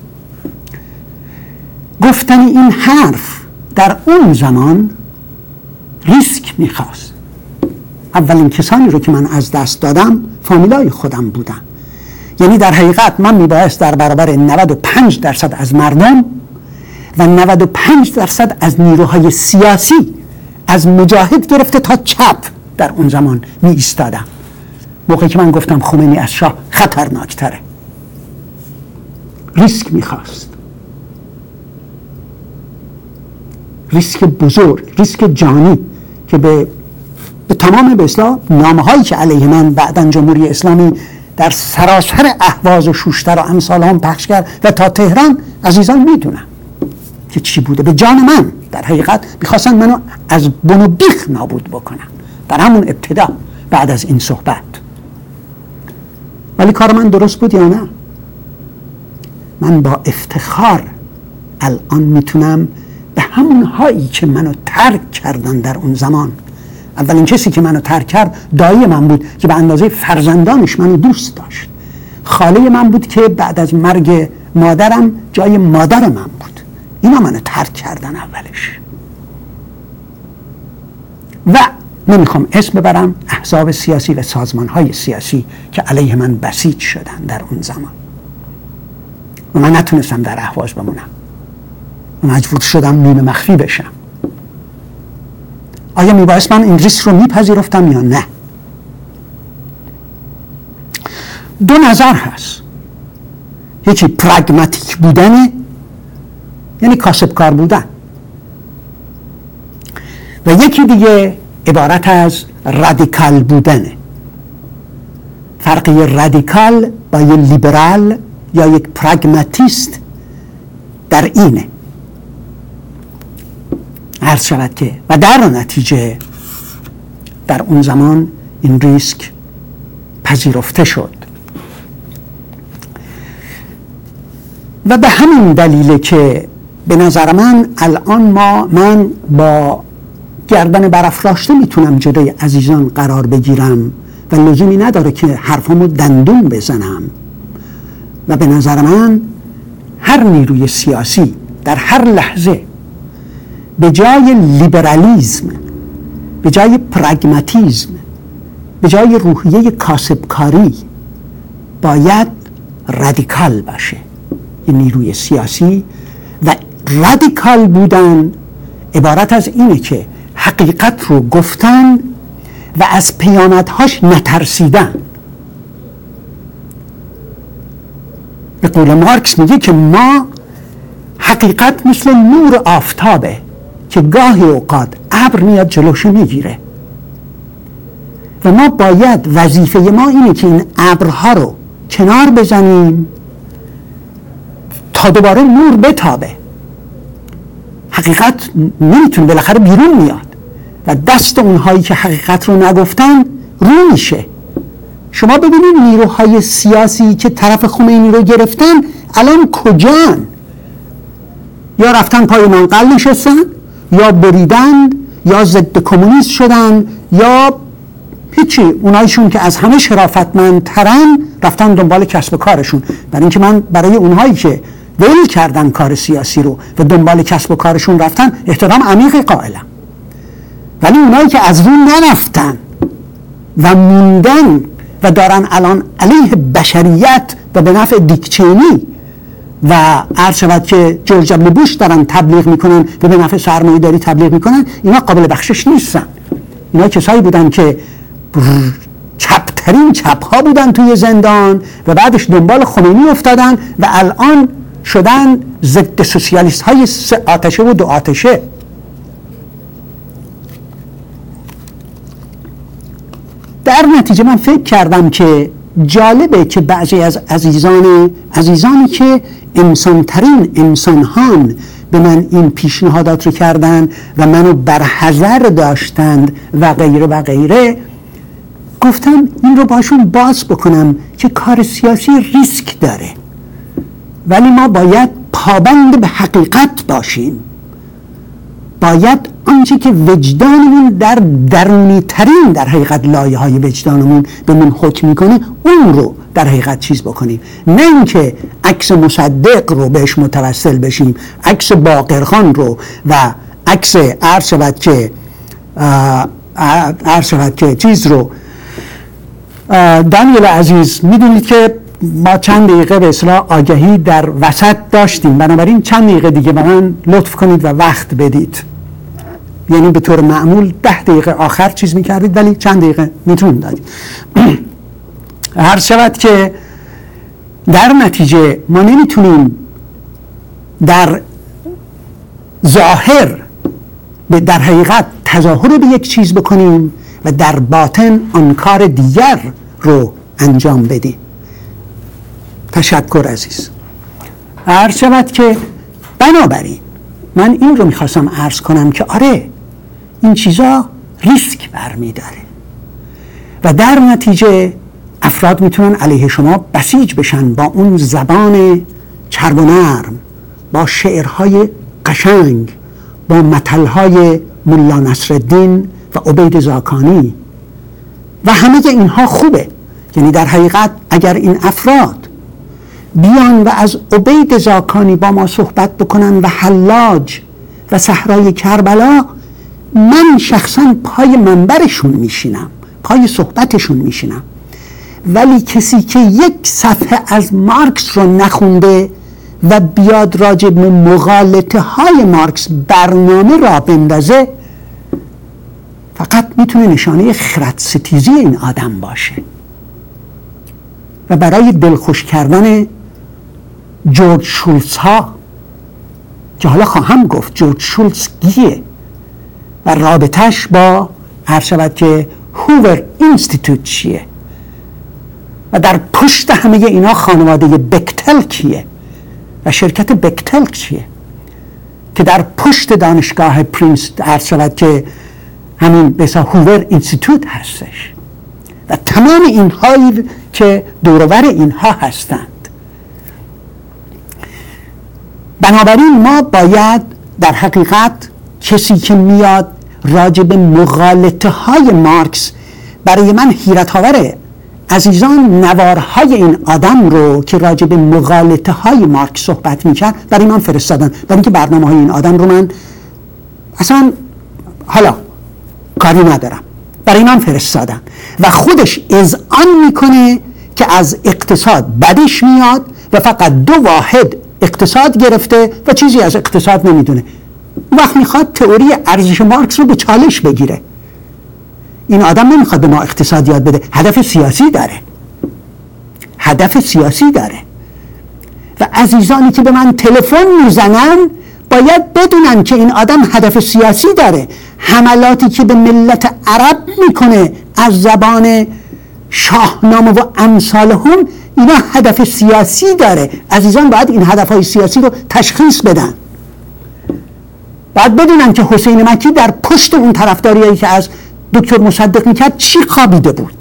گفتن این حرف در اون زمان ریسک میخواست. اولین کسانی رو که من از دست دادم فامیلای خودم بودن. یعنی در حقیقت من میبایست در برابر 95% از مردم و 95% از نیروهای سیاسی از مجاهد گرفته تا چپ در اون زمان می ایستادم. موقعی که من گفتم خمینی از شاه خطرناکتره. ریسک میخواست، ریسک بزرگ، ریسک جانی که به تمام به اصطلاح نامه‌هایی که علیه من بعداً جمهوری اسلامی در سراسر اهواز و شوشتر و امثال هم پخش کرد و تا تهران عزیزان میدونن که چی بوده. به جان من در حقیقت میخواستن منو از بن و بیخ نابود بکنن در همون ابتدا بعد از این صحبت. ولی کار من درست بود یا نه؟ من با افتخار الان میتونم به همون هایی که منو ترک کردن در اون زمان. اولین کسی که منو ترک کرد دایی من بود که به اندازه فرزندانش منو دوست داشت. خاله من بود که بعد از مرگ مادرم جای مادر من بود. اینا منو ترک کردن اولش. و نمیخوام اسم ببرم احزاب سیاسی و سازمانهای سیاسی که علیه من بسیج شدن در اون زمان و من نتونستم در اهواز بمونم و مجبور شدم نیمه مخفی بشم. آیا میبایست من این ریسک رو میپذیرفتم یا نه؟ دو نظر هست. یکی پراگماتیک بودنه، یعنی کاسبکار بودن، و یکی دیگه عبارت از رادیکال بودنه. فرقی رادیکال با یک لیبرال یا یک پراگماتیست در اینه، عرض شود که و در نتیجه در اون زمان این ریسک پذیرفته شد و به همین دلیله که به نظر من الان من با گردن برافراشته میتونم جلوی عزیزان قرار بگیرم و لزومی نداره که حرفامو دندون بزنم. و به نظر من هر نیروی سیاسی در هر لحظه به جای لیبرالیزم، به جای پراگماتیزم، به جای روحیه کاسبکاری باید رادیکال باشه. این نیروی سیاسی و رادیکال بودن عبارت از اینه که حقیقت رو گفتن و از پیامدهاش نترسیدن. به قول مارکس میگه که ما حقیقت مثل نور آفتابه که گاهی اوقات ابر میاد جلوشو میگیره و ما باید وظیفه ما اینه که این ابرها رو کنار بزنیم تا دوباره نور بتابه. حقیقت نمیتونه، بالاخره بیرون میاد و دست اونهایی که حقیقت رو نگفتن رو میشه. شما ببینید نیروهای سیاسی که طرف خمینی رو گرفتن الان کجان؟ یا رفتن پای منقل نشستن، یا بریدند، یا ضد کمونیست شدن، یا هیچی. اونایشون که از همه شرافتمندترن رفتن دنبال کسب کارشون. برای اینکه من برای اونهایی که ول کردن کار سیاسی رو و دنبال کسب و کارشون رفتن احترام عمیق قائلم. ولی اونایی که از رو نرفتن و موندن و دارن الان علیه بشریت و به نفع دیک چینی و عرض شود که جورج دبلیو بوش دارن تبلیغ میکنن و به نفع سرمایه‌داری تبلیغ میکنن، اینا قابل بخشش نیستن. اینا کسایی بودن که چپ بدترین چپ ها بودن توی زندان و بعدش دنبال خمینی افتادن و الان شدن ضد سوسیالیست های 3 آتشه و 2 آتشه. در نتیجه من فکر کردم که جالبه که بعضی از عزیزانی که انسانترین انسانهان به من این پیشنهادات رو کردن و منو برحذر داشتند و غیره و غیره، گفتم این رو باشون باز بکنم که کار سیاسی ریسک داره، ولی ما باید پابند به حقیقت باشیم. باید آنچه که وجدانمون در درونی ترین در حقیقت لایه های وجدانمون به من حکم میکنه اون رو در حقیقت چیز بکنیم، نه اینکه عکس مصدق رو بهش متوسل بشیم، عکس باقرخان رو و عکس عرض شود که چیز رو. دانیل عزیز میدونید که ما چند دقیقه به اصطلاح آگهی در وسط داشتیم، بنابراین چند دقیقه دیگه به من لطف کنید و وقت بدید. یعنی به طور معمول 10 دقیقه آخر چیز میکردید ولی چند دقیقه میتونید دادید. هر شود که در نتیجه ما نمیتونیم در ظاهر در حقیقت تظاهر به یک چیز بکنیم و در باطن آن کار دیگر رو انجام بدیم. تشکر عزیز. عرض شود که بنابراین من این رو میخواستم عرض کنم که آره این چیزا ریسک برمیداره و در نتیجه افراد میتونن علیه شما بسیج بشن با اون زبان چرب و نرم، با شعرهای قشنگ، با متلهای ملا نصرالدین و عبید زاکانی و همه اینها خوبه. یعنی در حقیقت اگر این افراد بیان و از عبید زاکانی با ما صحبت بکنن و حلاج و صحرای کربلا، من شخصا پای منبرشون میشینم، پای صحبتشون میشینم. ولی کسی که یک صفحه از مارکس رو نخونده و بیاد راجع به مغالطه های مارکس برنامه را بندازه، فقط میتونه نشانه خردستیزی این آدم باشه و برای دلخوش کردن جورج شولتز ها که حالا خواهم گفت جورج شولتز کیه و رابطش با هر شود که هوور اینستیتوت چیه و در پشت همه اینا خانواده بکتل کیه و شرکت بکتل چیه که در پشت دانشگاه پرینس هر شود که همین بسا هوور اینستیتوت هستش و تمام اینهایی که دورور اینها هستند. بنابراین ما باید در حقیقت کسی که میاد راجع به مغالطه های مارکس، برای من حیرت آوره عزیزان نوارهای این آدم رو که راجع به مغالطه های مارکس صحبت میکرد برای من فرستادن، برای اینکه برنامه های این آدم رو من اصلا حالا کاری ندارم، برای من فرستادن و خودش اذعان میکنه که از اقتصاد بدش میاد و فقط 2 واحد اقتصاد گرفته و چیزی از اقتصاد نمیدونه. وقت میخواد تئوری ارزش مارکس رو به چالش بگیره. این آدم نمیخواد به ما اقتصاد یاد بده، هدف سیاسی داره، هدف سیاسی داره. و عزیزانی که به من تلفن میزنن باید بدونن که این آدم هدف سیاسی داره. حملاتی که به ملت عرب میکنه از زبان شاهنامه و امثالهم، اینا هدف سیاسی داره. عزیزان باید این هدفهای سیاسی رو تشخیص بدن. باید بدونن که حسین مکی در پشت اون طرفداریایی که از دکتر مصدق میکرد چی خوابیده بود.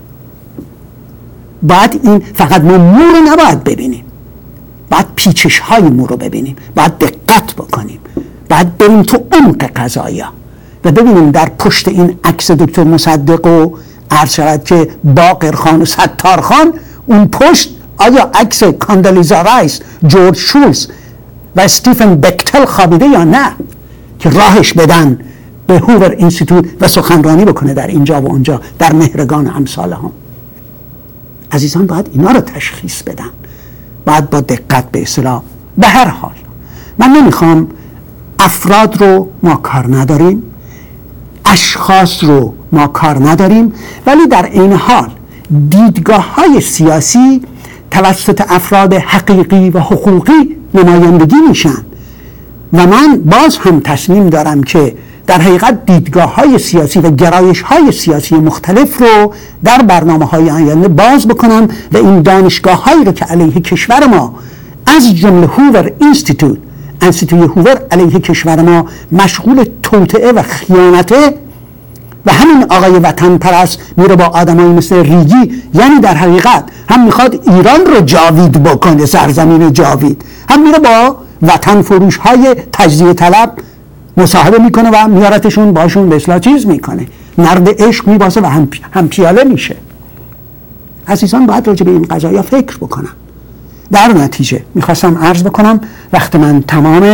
باید این فقط ما مو رو نباید ببینیم، باید پیچش های مو رو ببینیم، باید دقت بکنیم، باید بریم تو عمق قضایا و ببینیم در پشت این عکس دکتر مصدق و عرض شود که باقرخان و ستارخان، اون پشت آیا عکس کاندالیزا رایس، جورج شولتز و استیفن بکتل خوابیده یا نه که راهش بدن به هوور اینستیتوت و سخنرانی بکنه در اینجا و اونجا در مهرگان و امثال هم. عزیزان باید اینا رو تشخیص بدن، باید با دقت به اصطلاح. به هر حال من نمیخوام افراد رو ما کار نداریم، اشخاص رو ما کار نداریم، ولی در این حال دیدگاه‌های سیاسی توسط افراد حقیقی و حقوقی نمایندگی میشن و من باز هم تصمیم دارم که در حقیقت دیدگاه‌های سیاسی و گرایش‌های سیاسی مختلف رو در برنامه‌های آینده باز بکنم و این دانشگاه‌هایی رو که علیه کشور ما از جمله هوور انستیتوت هوور علیه کشور ما مشغول توطئه و خیانته و همین آقای وطن پرست میره با آدمایی مثل ریگی، یعنی در حقیقت هم میخواد ایران رو جاوید بکنه، سرزمین جاوید، هم میره با وطن فروش های تجزیه طلب مصاحبه میکنه و میارتشون باشون به اصلاح چیز میکنه، نرد عشق میباسه و هم پیاله میشه. عزیزان باید راجع به این قضایا فکر بکنم. در نتیجه میخواستم عرض بکنم وقتی من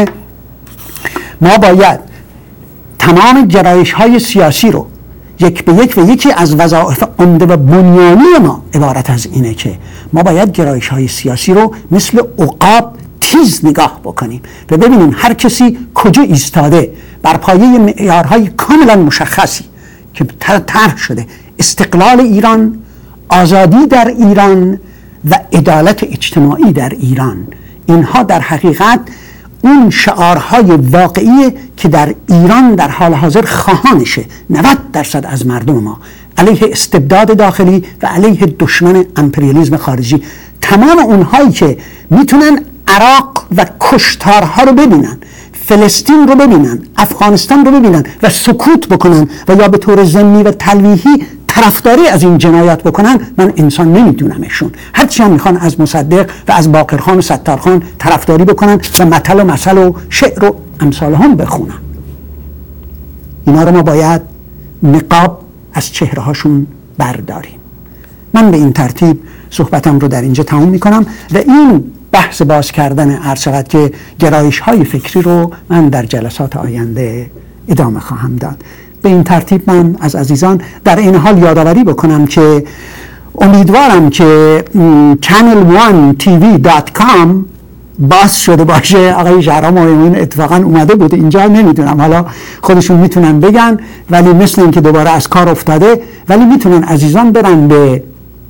ما باید تمام گرایش های سیاسی رو یک به یک و یکی از وظایف عمده و بنیانی ما عبارت از اینه که ما باید گرایش های سیاسی رو مثل عقاب تیز نگاه بکنیم و ببینیم هر کسی کجا ایستاده بر پایه معیارهای کاملا مشخصی که طرح شده: استقلال ایران، آزادی در ایران و عدالت اجتماعی در ایران. اینها در حقیقت اون شعارهای واقعی که در ایران در حال حاضر خواهانشه 90% از مردم ما علیه استبداد داخلی و علیه دشمن امپریالیسم خارجی. تمام اونهایی که میتونن عراق و کشتارها رو ببینن، فلسطین رو ببینن، افغانستان رو ببینن و سکوت بکنن و یا به طور ضمنی و تلویحی طرفداری از این جنایات بکنن، من انسان نمیدونمشون. هرچی هم میخوان از مصدق و از باقرخان و ستارخان طرفداری بکنن و متل و مثل و شعر و امثال هم بخونن، اینا رو ما باید نقاب از چهره هاشون برداریم. من به این ترتیب صحبتم رو در اینجا تموم میکنم و این بحث باز کردن عرض شود که گرایش های فکری رو من در جلسات آینده ادامه خواهم داد. به این ترتیب من از عزیزان در این حال یادآوری بکنم که امیدوارم که channel1tv.com باز شده باشه. آقای جهرام آیمین اتفاقا اومده بود اینجا، نمیدونم حالا خودشون میتونن بگن، ولی مثل این که دوباره از کار افتاده. ولی میتونن عزیزان برن به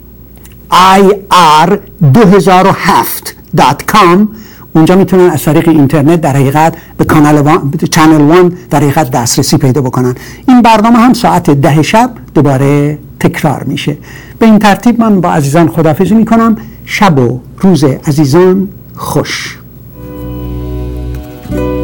ir2007.com، اونجا میتونن از طریق اینترنت در حقیقت به چنل 1 در حقیقت دسترسی پیدا بکنن. این برنامه هم ساعت 10 شب دوباره تکرار میشه. به این ترتیب من با عزیزان خداحافظی میکنم. شب و روز عزیزان خوش.